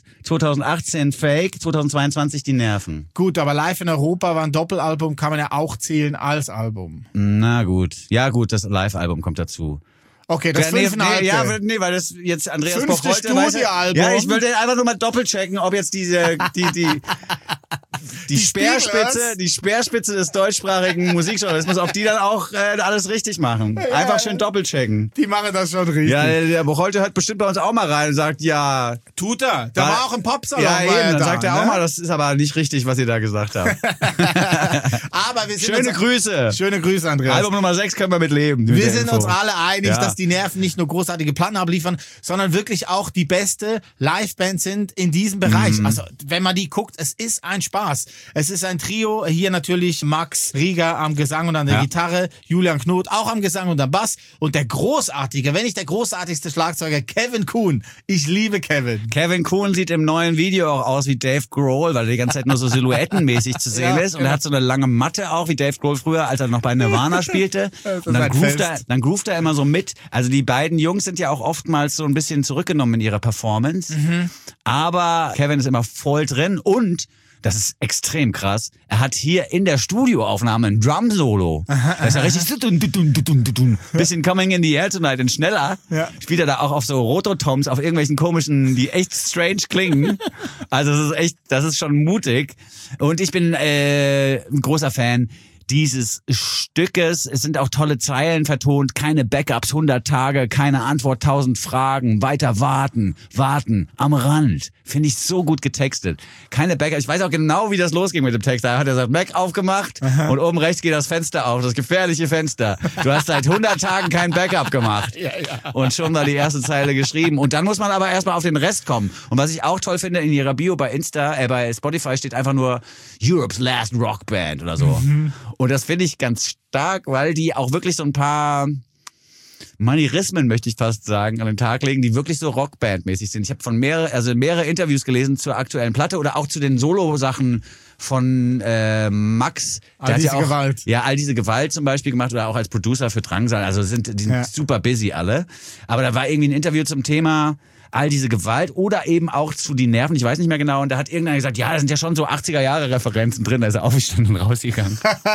2018 Fake, 2022 Die Nerven. Gut, aber Live in Europa war ein Doppelalbum, kann man ja auch zählen als Album. Na gut. Ja gut, das Live-Album kommt dazu. Okay, das 5,5. Nee, weil das jetzt Andreas 5. Boch heute Studioalbum. Ja, ich wollte einfach nur mal doppelchecken, ob jetzt die Speerspitze des deutschsprachigen Musikjournalismus, ob die dann auch alles richtig machen. Einfach schön doppelchecken. Die machen das schon richtig. Ja, der Bocholte hört bestimmt bei uns auch mal rein und sagt, ja. Tut er. Der war auch im Popsalon. Ja, war eben. er Dann da, sagt er ne? auch mal, das ist aber nicht richtig, was ihr da gesagt habt. Aber wir sind Schöne Grüße. Schöne Grüße, Andreas. Album Nummer 6 können wir mit leben. Wir sind uns alle einig, Ja. dass die Nerven nicht nur großartige Platten abliefern, sondern wirklich auch die beste Liveband sind in diesem Bereich. Also, wenn man die guckt, es ist ein Spaß. Es ist ein Trio. Hier natürlich Max Rieger am Gesang und an der Gitarre, Julian Knot auch am Gesang und am Bass und der großartige, wenn nicht der großartigste Schlagzeuger, Kevin Kuhn. Ich liebe Kevin. Kevin Kuhn sieht im neuen Video auch aus wie Dave Grohl, weil er die ganze Zeit nur so silhouettenmäßig zu sehen ist. Und er hat so eine lange Matte auch, wie Dave Grohl früher, als er noch bei Nirvana spielte. Und dann groovt er immer so mit. Also die beiden Jungs sind ja auch oftmals so ein bisschen zurückgenommen in ihrer Performance. Aber Kevin ist immer voll drin und das ist extrem krass. Er hat hier in der Studioaufnahme ein Drum-Solo. Das ist ja richtig bisschen Coming in the Air Tonight und schneller. Ja. Spielt er da auch auf so Rototoms, auf irgendwelchen komischen, die echt strange klingen. Also das ist schon mutig. Und ich bin ein großer Fan. dieses Stückes. Es sind auch tolle Zeilen vertont, keine Backups, 100 Tage, keine Antwort, 1000 Fragen, weiter warten, am Rand. Finde ich so gut getextet. Keine Backups. Ich weiß auch genau, wie das losging mit dem Text. Da hat er gesagt, Mac aufgemacht und oben rechts geht das Fenster auf, das gefährliche Fenster. Du hast seit 100 Tagen kein Backup gemacht. Und schon war die erste Zeile geschrieben. Und dann muss man aber erstmal auf den Rest kommen. Und was ich auch toll finde, in ihrer Bio bei bei Spotify steht einfach nur Europe's Last Rock Band oder so. Und das finde ich ganz stark, weil die auch wirklich so ein paar Manierismen, möchte ich fast sagen, an den Tag legen, die wirklich so Rockband-mäßig sind. Ich habe mehrere Interviews gelesen zur aktuellen Platte oder auch zu den Solo-Sachen von Max. All diese Gewalt. Ja, all diese Gewalt zum Beispiel gemacht oder auch als Producer für Drangsal. Also die sind super busy alle. Aber da war irgendwie ein Interview zum Thema all diese Gewalt oder eben auch zu die Nerven, ich weiß nicht mehr genau, und da hat irgendeiner gesagt, ja, da sind ja schon so 80er-Jahre-Referenzen drin, da ist er aufgestanden und rausgegangen.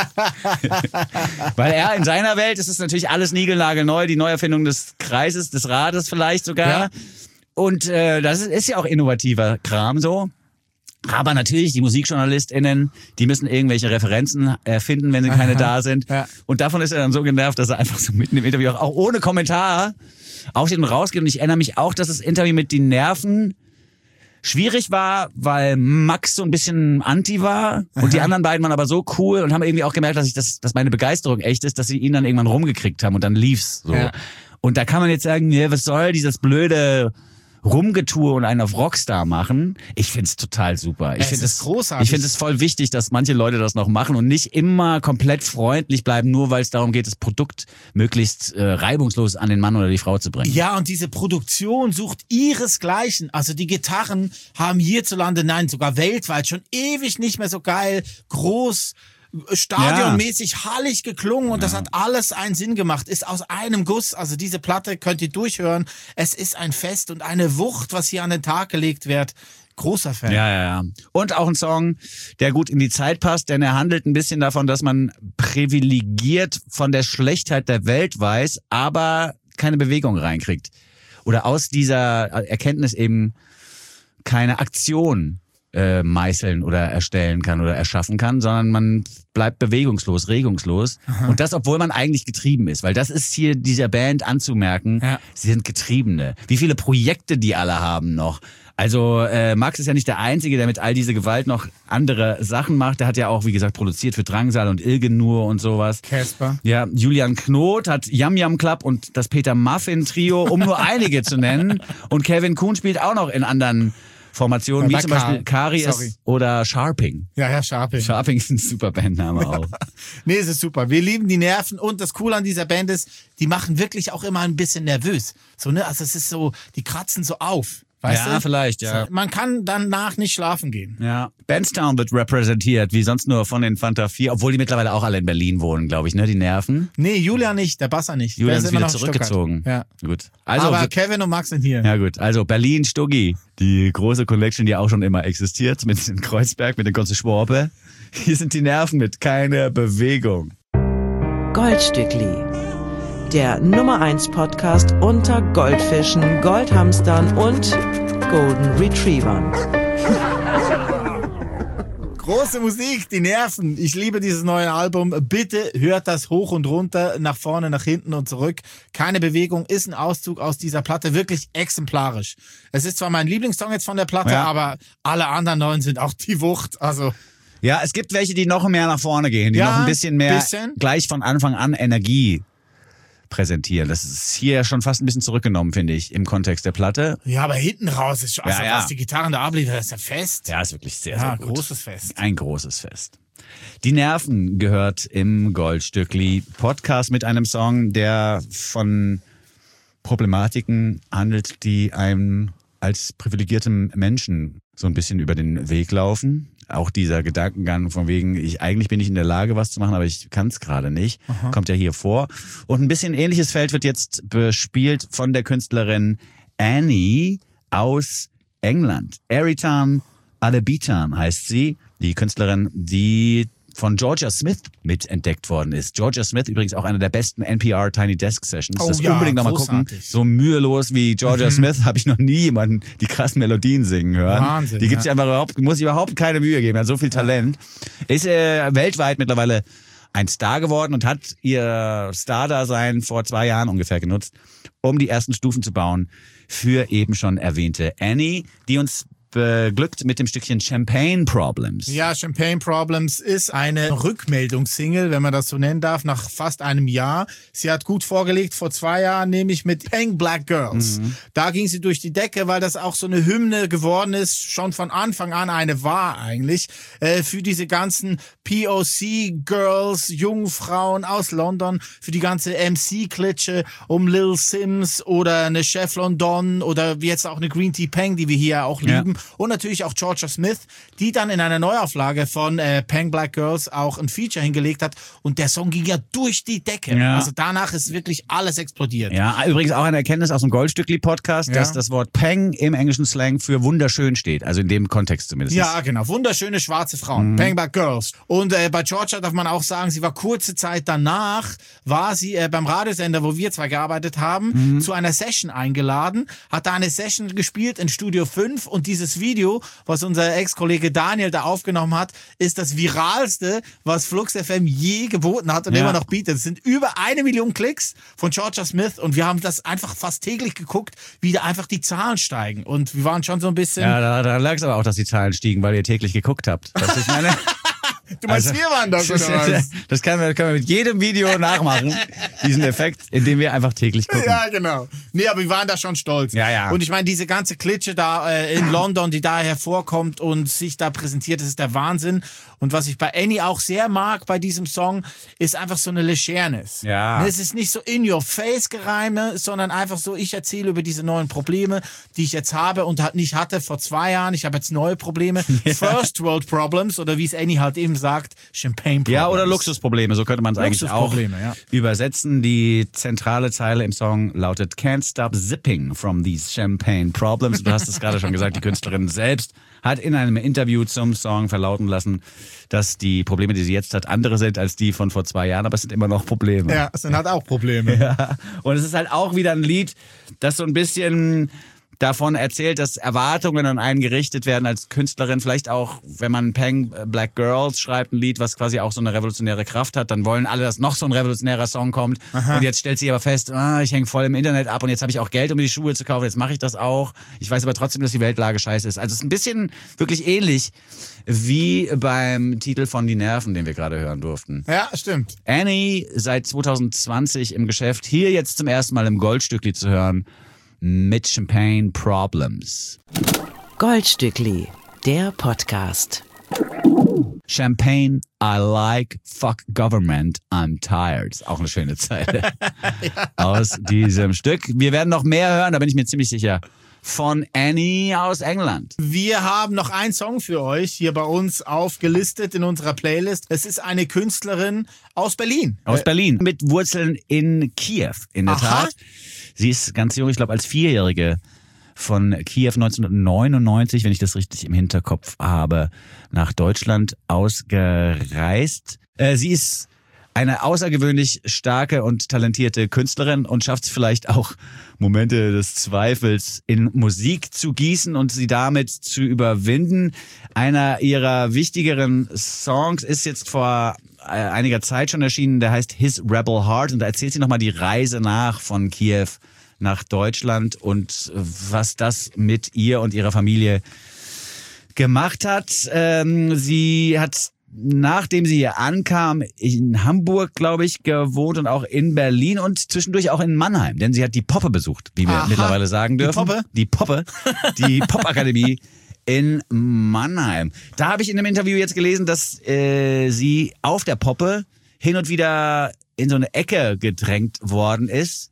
Weil in seiner Welt ist es natürlich alles niegelnagelneu, die Neuerfindung des Kreises, des Rades vielleicht sogar. Ja. Und das ist ja auch innovativer Kram so. Aber natürlich, die MusikjournalistInnen, die müssen irgendwelche Referenzen erfinden, wenn sie keine da sind. Ja. Und davon ist er dann so genervt, dass er einfach so mitten im Interview auch ohne Kommentar aufsteht und rausgeht. Und ich erinnere mich auch, dass das Interview mit den Nerven schwierig war, weil Max so ein bisschen anti war und die anderen beiden waren aber so cool und haben irgendwie auch gemerkt, dass meine Begeisterung echt ist, dass sie ihn dann irgendwann rumgekriegt haben und dann lief's so. Ja. Und da kann man jetzt sagen, ja, was soll dieses blöde Rumgetue und einen auf Rockstar machen. Ich find's total super. Ich finde es großartig. Ich finde es voll wichtig, dass manche Leute das noch machen und nicht immer komplett freundlich bleiben, nur weil es darum geht, das Produkt möglichst reibungslos an den Mann oder die Frau zu bringen. Ja, und diese Produktion sucht ihresgleichen. Also die Gitarren haben hierzulande, nein, sogar weltweit schon ewig nicht mehr so geil, groß, stadionmäßig hallig geklungen und das hat alles einen Sinn gemacht, ist aus einem Guss, also diese Platte könnt ihr durchhören, es ist ein Fest und eine Wucht, was hier an den Tag gelegt wird. Großer Fan. Ja. Und auch ein Song, der gut in die Zeit passt, denn er handelt ein bisschen davon, dass man privilegiert von der Schlechtheit der Welt weiß, aber keine Bewegung reinkriegt. Oder aus dieser Erkenntnis eben keine Aktion meißeln oder erstellen kann oder erschaffen kann, sondern man bleibt bewegungslos, regungslos. Aha. Und das, obwohl man eigentlich getrieben ist. Weil das ist hier dieser Band anzumerken, sie sind Getriebene. Wie viele Projekte die alle haben noch. Also Max ist ja nicht der Einzige, der mit all diese Gewalt noch andere Sachen macht. Der hat ja auch, wie gesagt, produziert für Drangsal und Ilgenur und sowas. Casper. Ja, Julian Knot hat Yum Yum Club und das Peter Muffin Trio, um nur einige zu nennen. Und Kevin Kuhn spielt auch noch in anderen Formationen, wie zum Beispiel Karies oder Sharping. Ja, Sharping. Sharping ist ein super Bandname auch. Nee, es ist super. Wir lieben die Nerven und das Coole an dieser Band ist, die machen wirklich auch immer ein bisschen nervös. So, ne? Also es ist so, die kratzen so auf. Weißt du? Vielleicht, ja. Man kann danach nicht schlafen gehen. Ja. Bandstown wird repräsentiert, wie sonst nur von den Fanta 4, obwohl die mittlerweile auch alle in Berlin wohnen, glaube ich, ne, die Nerven. Nee, Julian nicht, der Basser nicht. Julian ist wieder zurückgezogen. Ja. Gut. Also, aber Kevin und Max sind hier. Ja gut, also Berlin, Stuggi, die große Collection, die auch schon immer existiert, mit in Kreuzberg, mit den ganzen Schworpe. Hier sind die Nerven mit keine Bewegung. Goldstückli. Der Nummer 1 Podcast unter Goldfischen, Goldhamstern und Golden Retrievern. Große Musik, die Nerven. Ich liebe dieses neue Album. Bitte hört das hoch und runter, nach vorne, nach hinten und zurück. Keine Bewegung, ist ein Auszug aus dieser Platte, wirklich exemplarisch. Es ist zwar mein Lieblingssong jetzt von der Platte, aber alle anderen neuen sind auch die Wucht. Also ja, es gibt welche, die noch mehr nach vorne gehen, die noch ein bisschen mehr gleich von Anfang an Energie präsentieren. Das ist hier schon fast ein bisschen zurückgenommen, finde ich, im Kontext der Platte. Ja, aber hinten raus ist schon, also was die Gitarren da abliefern, ist ja Fest. Ja, ist wirklich sehr, sehr gut. Großes Fest. Ein großes Fest. Die Nerven gehört im Goldstückli Podcast mit einem Song, der von Problematiken handelt, die einem als privilegiertem Menschen so ein bisschen über den Weg laufen. Auch dieser Gedankengang von wegen, eigentlich bin ich in der Lage, was zu machen, aber ich kann es gerade nicht, kommt ja hier vor. Und ein bisschen ähnliches Feld wird jetzt bespielt von der Künstlerin Annie aus England. Eritan Alebitan heißt sie, die Künstlerin, die von Georgia Smith mitentdeckt worden ist. Georgia Smith übrigens auch eine der besten NPR Tiny Desk Sessions. Das unbedingt nochmal gucken. So mühelos wie Georgia Smith habe ich noch nie jemanden die krassen Melodien singen hören. Wahnsinn, die gibt's einfach muss überhaupt keine Mühe geben. Hat so viel Talent. Ist weltweit mittlerweile ein Star geworden und hat ihr Star-Dasein vor 2 Jahren ungefähr genutzt, um die ersten Stufen zu bauen für eben schon erwähnte Annie, die uns beglückt mit dem Stückchen Champagne Problems. Ja, Champagne Problems ist eine Rückmeldungssingle, wenn man das so nennen darf, nach fast einem Jahr. Sie hat gut vorgelegt vor 2 Jahren, nämlich mit Peng Black Girls. Da ging sie durch die Decke, weil das auch so eine Hymne geworden ist, schon von Anfang an eine war eigentlich, für diese ganzen POC-Girls, jungen Frauen aus London, für die ganze MC-Klitsche um Lil Sims oder eine Chef London oder wie jetzt auch eine Green Tea Peng, die wir hier auch lieben. Ja. Und natürlich auch Georgia Smith, die dann in einer Neuauflage von Peng Black Girls auch ein Feature hingelegt hat. Und der Song ging ja durch die Decke. Ja. Also danach ist wirklich alles explodiert. Ja, übrigens auch eine Erkenntnis aus dem Goldstückli-Podcast, dass das Wort Peng im englischen Slang für wunderschön steht. Also in dem Kontext zumindest. Ja, genau. Wunderschöne schwarze Frauen. Peng Black Girls. Und bei Georgia darf man auch sagen, sie war kurze Zeit danach, war sie beim Radiosender, wo wir zwei gearbeitet haben, zu einer Session eingeladen, hat da eine Session gespielt in Studio 5 und dieses Video, was unser Ex-Kollege Daniel da aufgenommen hat, ist das viralste, was Flux FM je geboten hat und immer noch bietet. Es sind über 1 Million Klicks von Georgia Smith und wir haben das einfach fast täglich geguckt, wie da einfach die Zahlen steigen und wir waren schon so ein bisschen... Ja, da lag es aber auch, dass die Zahlen stiegen, weil ihr täglich geguckt habt. Das ich meine... Du meinst, wir waren das, oder was? Das können wir mit jedem Video nachmachen, diesen Effekt, indem wir einfach täglich gucken. Ja, genau. Nee, aber wir waren da schon stolz. Ja. Und ich meine, diese ganze Klitsche da in London, die da hervorkommt und sich da präsentiert, das ist der Wahnsinn. Und was ich bei Annie auch sehr mag bei diesem Song, ist einfach so eine Legernis. Ja. Es ist nicht so in-your-face-Gereime, sondern einfach so, ich erzähle über diese neuen Probleme, die ich jetzt habe und nicht hatte vor 2 Jahren. Ich habe jetzt neue Probleme. Ja. First World Problems oder wie es Annie halt eben sagt, Champagne Problems. Ja, oder Luxusprobleme, so könnte man es eigentlich auch übersetzen. Die zentrale Zeile im Song lautet Can't stop zipping from these champagne problems. Du hast es gerade schon gesagt, die Künstlerin selbst hat in einem Interview zum Song verlauten lassen, dass die Probleme, die sie jetzt hat, andere sind als die von vor 2 Jahren, aber es sind immer noch Probleme. Ja, es sind halt auch Probleme. Ja. Und es ist halt auch wieder ein Lied, das so ein bisschen davon erzählt, dass Erwartungen an einen gerichtet werden als Künstlerin. Vielleicht auch, wenn man Peng Black Girls schreibt, ein Lied, was quasi auch so eine revolutionäre Kraft hat, dann wollen alle, dass noch so ein revolutionärer Song kommt. Aha. Und jetzt stellt sie aber fest, ich hänge voll im Internet ab und jetzt habe ich auch Geld, um die Schuhe zu kaufen, jetzt mache ich das auch. Ich weiß aber trotzdem, dass die Weltlage scheiße ist. Also es ist ein bisschen wirklich ähnlich wie beim Titel von Die Nerven, den wir gerade hören durften. Ja, stimmt. Annie, seit 2020 im Geschäft, hier jetzt zum ersten Mal im Goldstückli zu hören, mit Champagne Problems. Goldstückli, der Podcast. Champagne, I like, fuck government, I'm tired. Auch eine schöne Zeile aus diesem Stück. Wir werden noch mehr hören, da bin ich mir ziemlich sicher. Von Annie aus England. Wir haben noch einen Song für euch hier bei uns aufgelistet in unserer Playlist. Es ist eine Künstlerin aus Berlin. Aus Berlin. Mit Wurzeln in Kiew, in der Tat. Sie ist ganz jung, ich glaube als 4-Jährige von Kiew 1999, wenn ich das richtig im Hinterkopf habe, nach Deutschland ausgereist. Sie ist eine außergewöhnlich starke und talentierte Künstlerin und schafft es vielleicht auch, Momente des Zweifels in Musik zu gießen und sie damit zu überwinden. Einer ihrer wichtigeren Songs ist jetzt vor einiger Zeit schon erschienen, der heißt His Rebel Heart und da erzählt sie nochmal die Reise nach von Kiew nach Deutschland und was das mit ihr und ihrer Familie gemacht hat. Sie hat, nachdem sie hier ankam, in Hamburg, glaube ich, gewohnt und auch in Berlin und zwischendurch auch in Mannheim, denn sie hat die Poppe besucht, wie wir mittlerweile sagen dürfen. Die Poppe? Die Popakademie in Mannheim. Da habe ich in einem Interview jetzt gelesen, dass sie auf der Poppe hin und wieder in so eine Ecke gedrängt worden ist,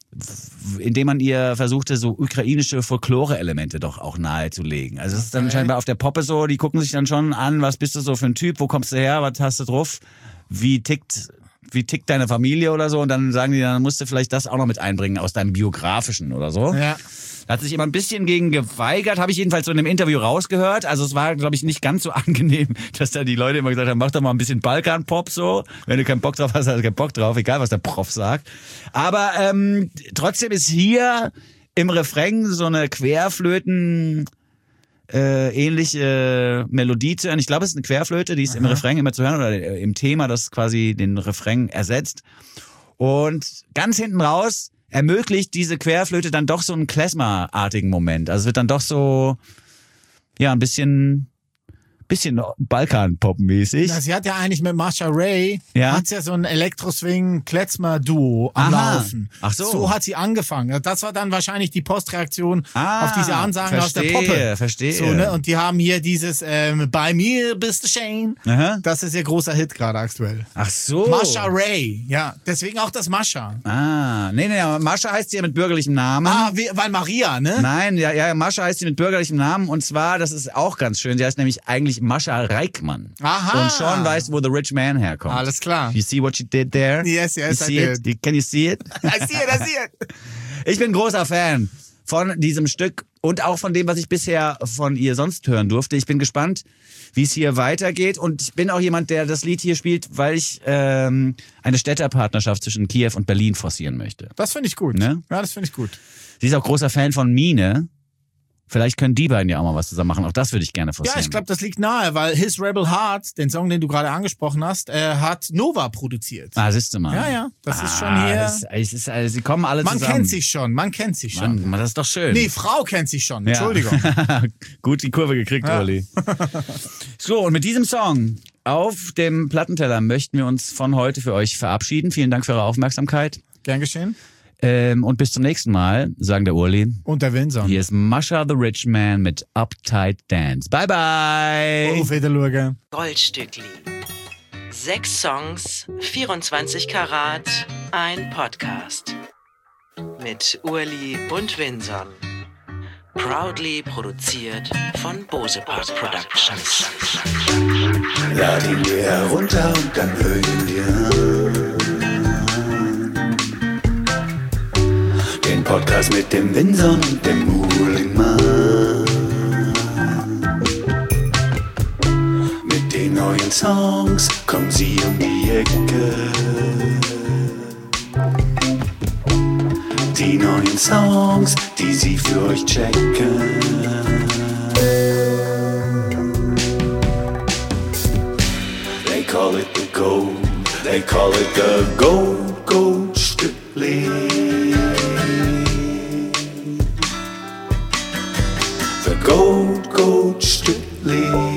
indem man ihr versuchte, so ukrainische Folklore-Elemente doch auch nahezulegen. Also es ist dann scheinbar auf der Poppe so, die gucken sich dann schon an, was bist du so für ein Typ, wo kommst du her, was hast du drauf, wie tickt deine Familie oder so und dann sagen die, dann musst du vielleicht das auch noch mit einbringen aus deinem Biografischen oder so. Ja. Da hat sich immer ein bisschen gegen geweigert, habe ich jedenfalls so in einem Interview rausgehört. Also es war, glaube ich, nicht ganz so angenehm, dass da die Leute immer gesagt haben, mach doch mal ein bisschen Balkan-Pop so. Wenn du keinen Bock drauf hast, hast du keinen Bock drauf, egal was der Prof sagt. Aber trotzdem ist hier im Refrain so eine Querflöten ähnliche Melodie zu hören. Ich glaube, es ist eine Querflöte, die ist im Refrain immer zu hören oder im Thema, das quasi den Refrain ersetzt. Und ganz hinten raus ermöglicht diese Querflöte dann doch so einen Klezmer-artigen Moment. Also es wird dann doch so, ja, ein bisschen Balkan-Pop-mäßig. Ja, sie hat ja eigentlich mit Masha Ray, hat sie ja so ein Elektro-Swing-Klezmer-Duo am Laufen. Ach so. So hat sie angefangen. Das war dann wahrscheinlich die Postreaktion auf diese Ansagen aus der Poppe. Verstehe. So, ne? Und die haben hier dieses Bei mir bist du Shane. Aha. Das ist ihr großer Hit gerade aktuell. Ach so. Masha Ray, ja. Deswegen auch das Masha. Nee, Mascha heißt sie ja mit bürgerlichem Namen. Weil Maria, ne? Nein, ja, Mascha heißt sie mit bürgerlichem Namen und zwar, das ist auch ganz schön, sie heißt nämlich eigentlich Mascha Reichmann. Aha. Und Sean weiß, wo The Rich Man herkommt. Alles klar. You see what she did there? Yes, you I see did. It? Can you see it? I see it. Ich bin großer Fan von diesem Stück und auch von dem, was ich bisher von ihr sonst hören durfte. Ich bin gespannt, wie es hier weitergeht und ich bin auch jemand, der das Lied hier spielt, weil ich eine Städterpartnerschaft zwischen Kiew und Berlin forcieren möchte. Das finde ich gut. Ne? Ja, das finde ich gut. Sie ist auch großer Fan von Mine. Vielleicht können die beiden ja auch mal was zusammen machen. Auch das würde ich gerne forcieren. Ja, ich glaube, das liegt nahe, weil His Rebel Heart, den Song, den du gerade angesprochen hast, hat Nova produziert. Siehst du mal. Ja, das ist schon hier. Sie kommen alle Man zusammen. kennt sich schon. Mann, das ist doch schön. Nee, Frau kennt sich schon. Entschuldigung. Ja. Gut die Kurve gekriegt, Olli. So, und mit diesem Song auf dem Plattenteller möchten wir uns von heute für euch verabschieden. Vielen Dank für eure Aufmerksamkeit. Gern geschehen. Und bis zum nächsten Mal, sagen der Urli. Und der Winson. Hier ist Masha the Rich Man mit Uptight Dance. Bye, bye. Auf Wiedersehen. Goldstückli. 6 Songs, 24 Karat, ein Podcast. Mit Urli und Winson. Proudly produziert von Bose Park Productions. Lad ihn dir herunter und dann hör ihn dir an. Den Podcast mit dem Winson und dem Uhlimann. Mit den neuen Songs kommen sie um die Ecke. Die neuen Songs, die sie für euch checken. They call it the gold, they call it the Goldstückli. The Goldstückli.